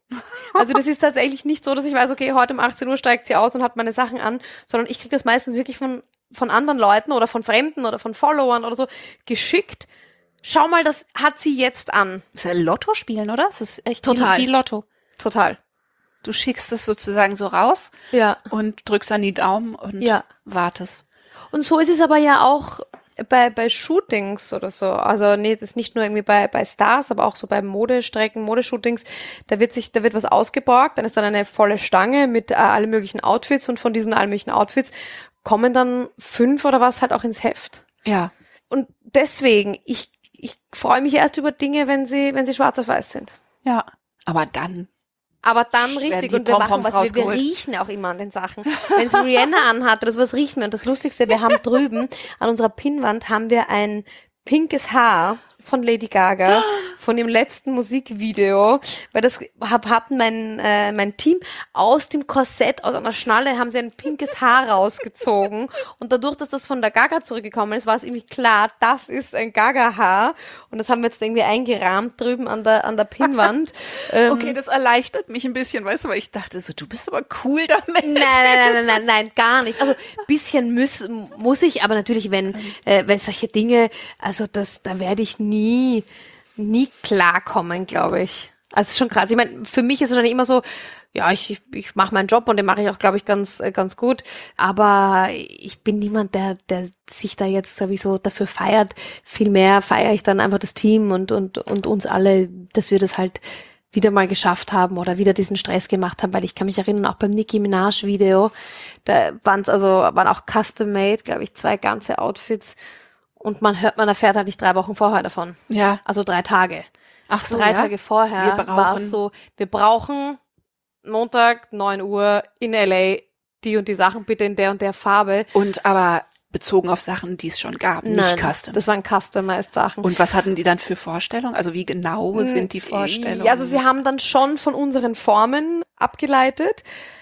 Also das ist tatsächlich nicht so, dass ich weiß, okay, heute um achtzehn Uhr steigt sie aus und hat meine Sachen an, sondern ich kriege das meistens wirklich von, von anderen Leuten oder von Fremden oder von Followern oder so geschickt. Schau mal, das hat sie jetzt an. Das ist ja Lotto spielen, oder? Das ist echt Total. wie Lotto. Total. Du schickst es sozusagen so raus Ja. und drückst an die Daumen und Ja. wartest. Und so ist es aber ja auch bei, bei Shootings oder so. Also nee, das ist nicht nur irgendwie bei, bei Stars, aber auch so bei Modestrecken, Modeshootings. Da wird sich, da wird was ausgeborgt, dann ist dann eine volle Stange mit äh, allen möglichen Outfits und von diesen allen möglichen Outfits kommen dann fünf oder was halt auch ins Heft. Ja. Und deswegen, ich, ich freue mich erst über Dinge, wenn sie, wenn sie schwarz auf weiß sind. Ja. Aber dann. Aber dann Werden richtig die und wir machen Pompoms was, wir, wir rausgeholt. riechen ja auch immer an den Sachen. Wenn sie Rihanna anhat oder sowas, riechen wir. Und das Lustigste, wir haben drüben an unserer Pinnwand haben wir ein pinkes Haar von Lady Gaga, von dem letzten Musikvideo, weil das hab, hatten mein, äh, mein Team aus dem Korsett, aus einer Schnalle, haben sie ein pinkes Haar rausgezogen und dadurch, dass das von der Gaga zurückgekommen ist, war es irgendwie klar, das ist ein Gaga-Haar und das haben wir jetzt irgendwie eingerahmt drüben an der, an der Pinnwand. Ähm, Okay, das erleichtert mich ein bisschen, weißt du, weil ich dachte so, du bist aber cool damit. Nein, nein, nein, nein, nein, nein, gar nicht. Also bisschen muss, muss ich, aber natürlich, wenn, äh, wenn solche Dinge, also das, da werde ich nie, nie klarkommen, glaube ich. Also es ist schon krass. Ich meine, für mich ist es wahrscheinlich immer so, ja, ich, ich, ich mache meinen Job und den mache ich auch, glaube ich, ganz, äh, ganz gut. Aber ich bin niemand, der, der sich da jetzt sowieso dafür feiert. Vielmehr feiere ich dann einfach das Team und, und, und uns alle, dass wir das halt wieder mal geschafft haben oder wieder diesen Stress gemacht haben, weil ich kann mich erinnern, auch beim Nicki Minaj Video, da waren es also, waren auch custom made, glaube ich, zwei ganze Outfits und man hört, man erfährt halt nicht drei Wochen vorher davon. Ja. Also drei Tage. Ach so, drei ja? Tage vorher Wir war brauchen- es so, wir brauchen Montag, neun Uhr in L A die und die Sachen bitte in der und der Farbe. Und aber bezogen auf Sachen, die es schon gab, nicht Nein, custom. das waren customized Sachen. Und was hatten die dann für Vorstellungen? Also wie genau sind die Vorstellungen? Ja, also sie haben dann schon von unseren Formen abgeleitet.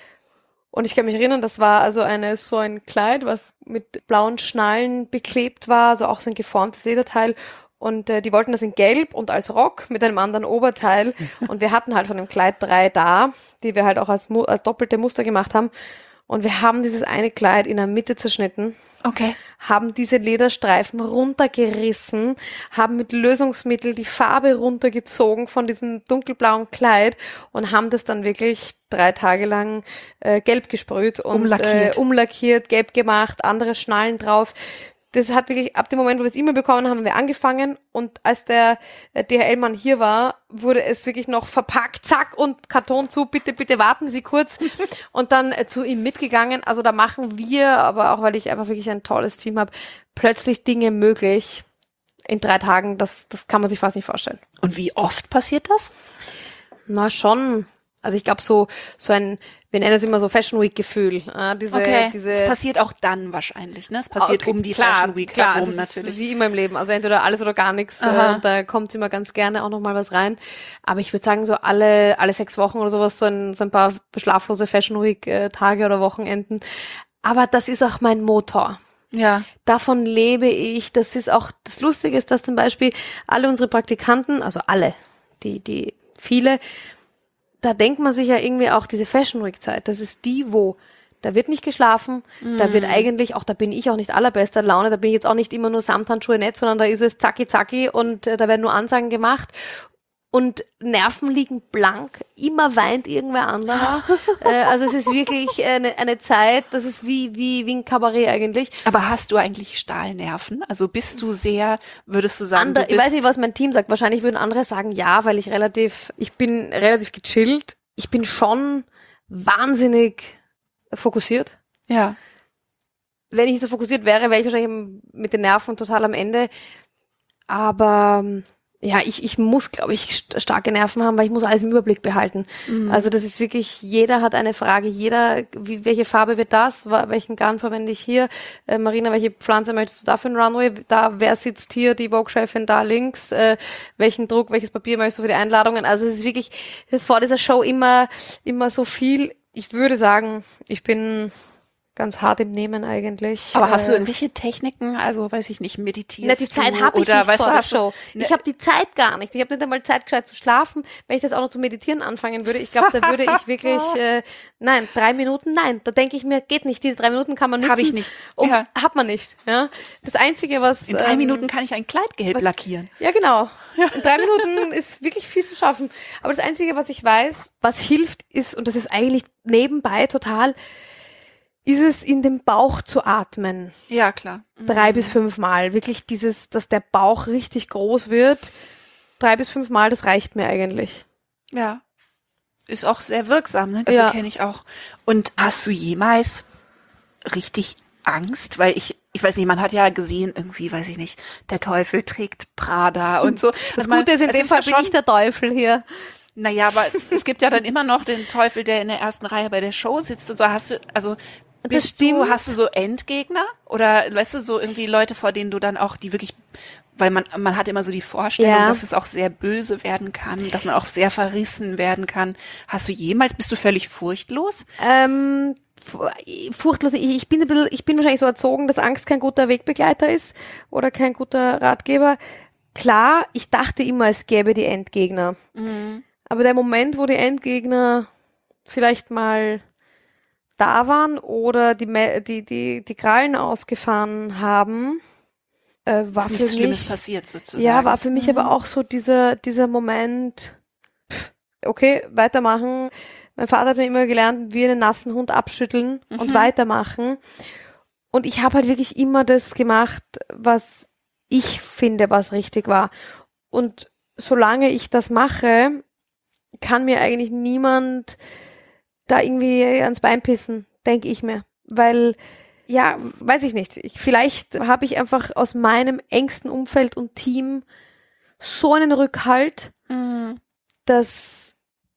Und ich kann mich erinnern, das war also eine so ein Kleid, was mit blauen Schnallen beklebt war, also auch so ein geformtes Lederteil. Und äh, die wollten das in Gelb und als Rock mit einem anderen Oberteil. Und wir hatten halt von dem Kleid drei da, die wir halt auch als, Mu- als doppelte Muster gemacht haben. Und wir haben dieses eine Kleid in der Mitte zerschnitten. Okay. Haben diese Lederstreifen runtergerissen, haben mit Lösungsmittel die Farbe runtergezogen von diesem dunkelblauen Kleid und haben das dann wirklich drei Tage lang äh, gelb gesprüht und Umlackiert. Äh, umlackiert, gelb gemacht, andere Schnallen drauf. Das hat wirklich, ab dem Moment, wo wir es E-Mail bekommen haben, haben wir angefangen und als der äh, D H L-Mann hier war, wurde es wirklich noch verpackt, zack und Karton zu, bitte, bitte warten Sie kurz und dann äh, zu ihm mitgegangen. Also da machen wir, aber auch weil ich einfach wirklich ein tolles Team habe, plötzlich Dinge möglich in drei Tagen, das, das kann man sich fast nicht vorstellen. Und wie oft passiert das? Na schon, also ich glaube so, so ein, wir nennen es immer so Fashion Week Gefühl. Äh, diese, Okay. diese, Es passiert auch dann wahrscheinlich, ne? Es passiert Okay, um die klar, Fashion Week klar, herum es ist natürlich. Wie immer im Leben. Also entweder alles oder gar nichts. Aha. Äh, da kommt immer ganz gerne auch nochmal was rein. Aber ich würde sagen, so alle, alle sechs Wochen oder sowas, so ein, so ein paar schlaflose Fashion Week äh, Tage oder Wochenenden. Aber das ist auch mein Motor. Ja. Davon lebe ich. Das ist auch, das Lustige ist, dass zum Beispiel alle unsere Praktikanten, also alle, die, die, viele, da denkt man sich ja irgendwie auch diese Fashion Week Zeit, das ist die, wo da wird nicht geschlafen, mm. da wird eigentlich, auch da bin ich auch nicht allerbester Laune, da bin ich jetzt auch nicht immer nur Samthandschuhe nett, sondern da ist es zacki zacki und äh, da werden nur Ansagen gemacht und Nerven liegen blank, immer weint irgendwer anderer. äh, also es ist wirklich eine, eine Zeit, das ist wie, wie, wie ein Kabarett eigentlich. Aber hast du eigentlich Stahlnerven? Also bist du sehr, würdest du sagen, Ander, du ich bist weiß nicht, was mein Team sagt. Wahrscheinlich würden andere sagen, ja, weil ich relativ, ich bin relativ gechillt. Ich bin schon wahnsinnig fokussiert. ja. Wenn ich so fokussiert wäre, wäre ich wahrscheinlich mit den Nerven total am Ende. Aber ja, ich, ich muss, glaube ich, st- starke Nerven haben, weil ich muss alles im Überblick behalten. Mhm. Also das ist wirklich, jeder hat eine Frage, jeder, wie, welche Farbe wird das, Wa- welchen Garn verwende ich hier, äh, Marina, welche Pflanze möchtest du da für einen Runway, da, wer sitzt hier, die Vogue-Chefin da links, äh, welchen Druck, welches Papier möchtest du für die Einladungen, also es ist wirklich vor dieser Show immer, immer so viel. Ich würde sagen, ich bin ganz hart im Nehmen eigentlich. Aber hast du Äh, irgendwelche Techniken, also weiß ich nicht, meditierst Na, die Zeit du habe ich oder nicht weißt vor du, der hast du- Show. ne- Ich habe die Zeit gar nicht. Ich habe nicht einmal Zeit, gescheit zu schlafen. Wenn ich das auch noch zu meditieren anfangen würde, ich glaube, da würde ich wirklich, äh, nein, drei Minuten, nein, da denke ich mir, geht nicht. Diese drei Minuten kann man nutzen. Hab ich nicht. Um, Ja. Hat man nicht. Ja. Das Einzige, was... In drei ähm, Minuten kann ich ein Kleid gelb was- lackieren. Ja, genau. In drei Minuten ist wirklich viel zu schaffen. Aber das Einzige, was ich weiß, was hilft, ist, und das ist eigentlich nebenbei total, ist es, in den Bauch zu atmen. Ja, klar. Drei bis fünf Mal. Wirklich dieses, dass der Bauch richtig groß wird. Drei bis fünf Mal, das reicht mir eigentlich. Ja. Ist auch sehr wirksam, ne? Also Ja. kenne ich auch. Und hast du jemals richtig Angst? Weil ich, ich weiß nicht, man hat ja gesehen, irgendwie, weiß ich nicht, der Teufel trägt Prada und so. Das Also man- Gute ist, in es dem Fall ja bin schon- ich der Teufel hier. Naja, aber es gibt ja dann immer noch den Teufel, der in der ersten Reihe bei der Show sitzt und so. Hast du, also bist du, stimmt. hast du so Endgegner? Oder weißt du, so irgendwie Leute, vor denen du dann auch, die wirklich, weil man, man hat immer so die Vorstellung, Ja. dass es auch sehr böse werden kann, dass man auch sehr verrissen werden kann. Hast du jemals, bist du völlig furchtlos? Ähm, fu- furchtlos. Ich, ich bin ein bisschen, ich bin wahrscheinlich so erzogen, dass Angst kein guter Wegbegleiter ist oder kein guter Ratgeber. Klar, ich dachte immer, es gäbe die Endgegner. Aber der Moment, wo die Endgegner vielleicht mal da waren oder die, Me- die, die, die Krallen ausgefahren haben, äh, war Ist für nichts Schlimmes mich, passiert sozusagen. ja, war für mich aber auch so dieser, dieser Moment, pff, okay, weitermachen. Mein Vater hat mir immer gelernt, wie einen nassen Hund abschütteln und weitermachen. Und ich habe halt wirklich immer das gemacht, was ich finde, was richtig war. Und solange ich das mache, kann mir eigentlich niemand da irgendwie ans Bein pissen, denke ich mir. Weil, ja, weiß ich nicht. Ich, vielleicht habe ich einfach aus meinem engsten Umfeld und Team so einen Rückhalt, Mhm. dass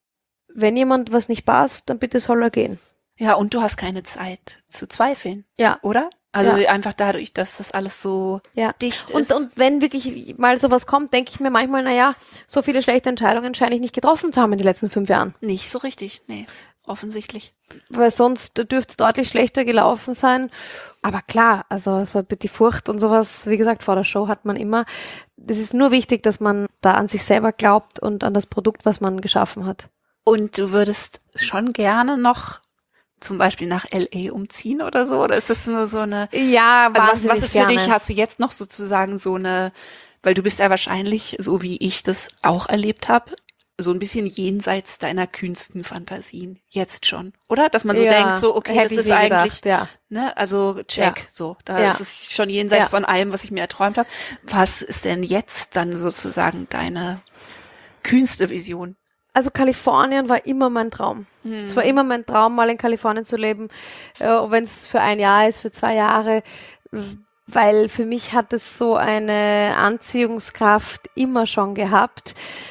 wenn jemand was nicht passt, dann bitte soll er gehen. Ja, und du hast keine Zeit zu zweifeln, Ja. oder? Also Ja. einfach dadurch, dass das alles so Ja. dicht Und, ist. und wenn wirklich mal sowas kommt, denke ich mir manchmal, naja, so viele schlechte Entscheidungen scheine ich nicht getroffen zu haben in den letzten fünf Jahren. nicht so richtig, nee, offensichtlich. Weil sonst dürfte es deutlich schlechter gelaufen sein. Aber klar, also so die Furcht und sowas, wie gesagt, vor der Show hat man immer. Es ist nur wichtig, dass man da an sich selber glaubt und an das Produkt, was man geschaffen hat. Und du würdest schon gerne noch zum Beispiel nach L A umziehen oder so? Oder ist das nur so eine... Ja, Also was, was ist für dich, hast du jetzt noch sozusagen so eine, weil du bist ja wahrscheinlich, so wie ich das auch erlebt habe, so ein bisschen jenseits deiner kühnsten Fantasien, jetzt schon, oder? Dass man so Ja, denkt, so, okay, hätte das ich ist nie eigentlich, gedacht, ja. ne, also check, Ja. so, da Ja. ist es schon jenseits Ja. von allem, was ich mir erträumt habe. Was ist denn jetzt dann sozusagen deine kühnste Vision? Also Kalifornien war immer mein Traum. Es war immer mein Traum, mal in Kalifornien zu leben, äh, wenn es für ein Jahr ist, für zwei Jahre, w- weil für mich hat es so eine Anziehungskraft immer schon gehabt.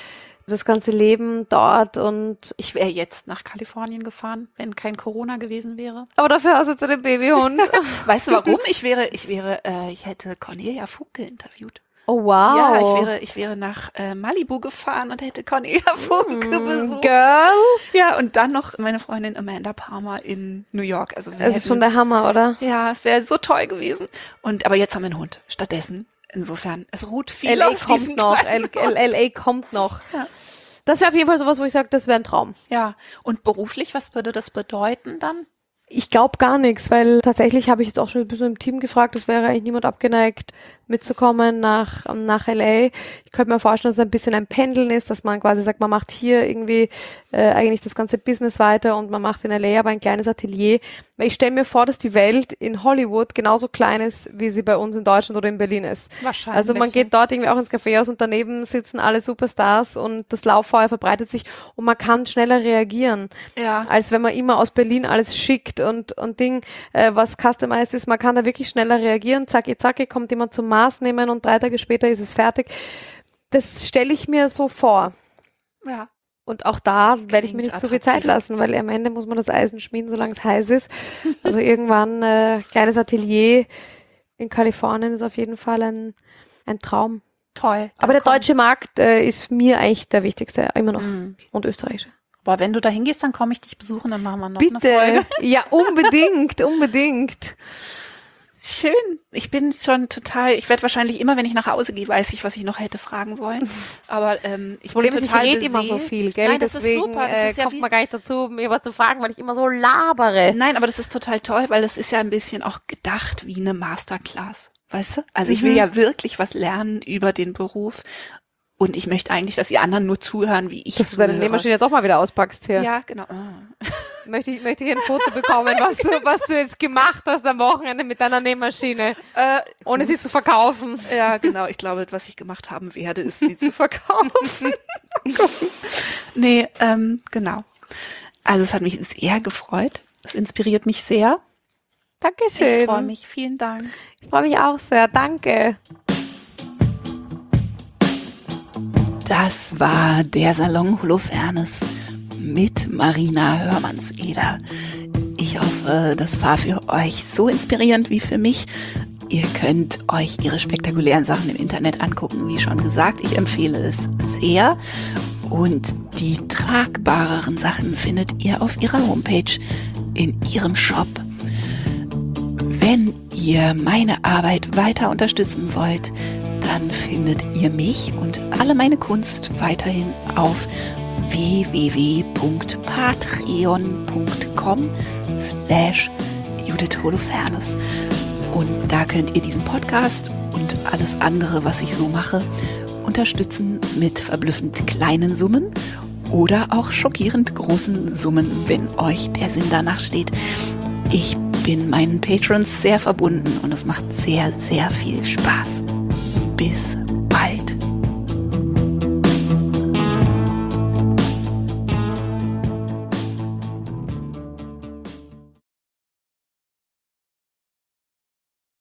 Das ganze Leben dort und Ich wäre jetzt nach Kalifornien gefahren, wenn kein Corona gewesen wäre. aber dafür hast du jetzt einen Babyhund. Weißt du warum? Ich wäre, ich wäre, äh, ich hätte Cornelia Funke interviewt. Oh wow. Ja, ich wäre, ich wäre nach äh, Malibu gefahren und hätte Cornelia Funke besucht. Girl. Ja, und dann noch meine Freundin Amanda Palmer in New York. Also wir Das ist hätten, schon der Hammer, oder? ja, es wäre so toll gewesen. Und aber jetzt haben wir einen Hund stattdessen. Insofern, es ruht viel L A auf kommt diesem noch. kleinen L Hund. L A kommt noch. Ja. Das wäre auf jeden Fall sowas, wo ich sage, das wäre ein Traum. Ja, und beruflich, was würde das bedeuten dann? Ich glaube gar nichts, weil tatsächlich habe ich jetzt auch schon ein bisschen im Team gefragt, es wäre eigentlich niemand abgeneigt, mitzukommen nach, nach L A. Ich könnte mir vorstellen, dass es ein bisschen ein Pendeln ist, dass man quasi sagt, man macht hier irgendwie äh, eigentlich das ganze Business weiter und man macht in L A aber ein kleines Atelier. Weil ich stelle mir vor, dass die Welt in Hollywood genauso klein ist, wie sie bei uns in Deutschland oder in Berlin ist. Wahrscheinlich, Also man geht dort irgendwie auch ins Kaffeehaus und daneben sitzen alle Superstars und das Lauffeuer verbreitet sich und man kann schneller reagieren, Ja. als wenn man immer aus Berlin alles schickt und, und Ding, äh, was customized ist. Man kann da wirklich schneller reagieren. Zacki, zacki, kommt jemand zum Maß nehmen und drei Tage später ist es fertig. Das stelle ich mir so vor. Ja. Und auch da werde ich mir Klingt nicht zu viel Zeit attraktiv. lassen, weil am Ende muss man das Eisen schmieden, solange es heiß ist. Also irgendwann äh, kleines Atelier in Kalifornien ist auf jeden Fall ein, ein Traum. Toll. Aber der Dann deutsche Markt äh, ist mir eigentlich der wichtigste, immer noch. Mhm. Und österreichische. Boah, wenn du da hingehst, dann komme ich dich besuchen, dann machen wir noch Bitte. eine Folge. Ja, unbedingt, unbedingt. Schön. Ich bin schon total, ich werde wahrscheinlich immer, wenn ich nach Hause gehe, weiß ich, was ich noch hätte fragen wollen. Aber ähm, ich Das Problem bin ist, ich total rede beseelt. immer so viel, gell? Nein, das Deswegen ist super. Das äh, ist ja kommt wie, man gar nicht dazu, mir was zu fragen, weil ich immer so labere. Nein, aber das ist total toll, weil das ist ja ein bisschen auch gedacht wie eine Masterclass. Weißt du? Also ich Mhm. will ja wirklich was lernen über den Beruf. Und ich möchte eigentlich, dass die anderen nur zuhören, wie ich Dass du deine zuhöre. Nähmaschine doch mal wieder auspackst hier. Ja, genau. Oh. Möchte ich, möchte ich ein Foto bekommen, was du, was du jetzt gemacht hast am Wochenende mit deiner Nähmaschine, Äh, ohne sie zu verkaufen. Ja, genau. Ich glaube, was ich gemacht haben werde, ist, sie zu verkaufen. Gucken. Nee, ähm, genau. Also es hat mich sehr gefreut. Es inspiriert mich sehr. Dankeschön. Ich freue mich. Vielen Dank. Ich freue mich auch sehr. Danke. Das war der Salon Holofernes mit Marina Hörmanns-Eder. Ich hoffe, das war für euch so inspirierend wie für mich. Ihr könnt euch ihre spektakulären Sachen im Internet angucken, wie schon gesagt. Ich empfehle es sehr. Und die tragbareren Sachen findet ihr auf ihrer Homepage in ihrem Shop. Wenn ihr meine Arbeit weiter unterstützen wollt, dann findet ihr mich und alle meine Kunst weiterhin auf w w w punkt patreon punkt com slash Judith Holofernes. Und da könnt ihr diesen Podcast und alles andere, was ich so mache, unterstützen mit verblüffend kleinen Summen oder auch schockierend großen Summen, wenn euch der Sinn danach steht. Ich bin meinen Patrons sehr verbunden und es macht sehr, sehr viel Spaß. Bis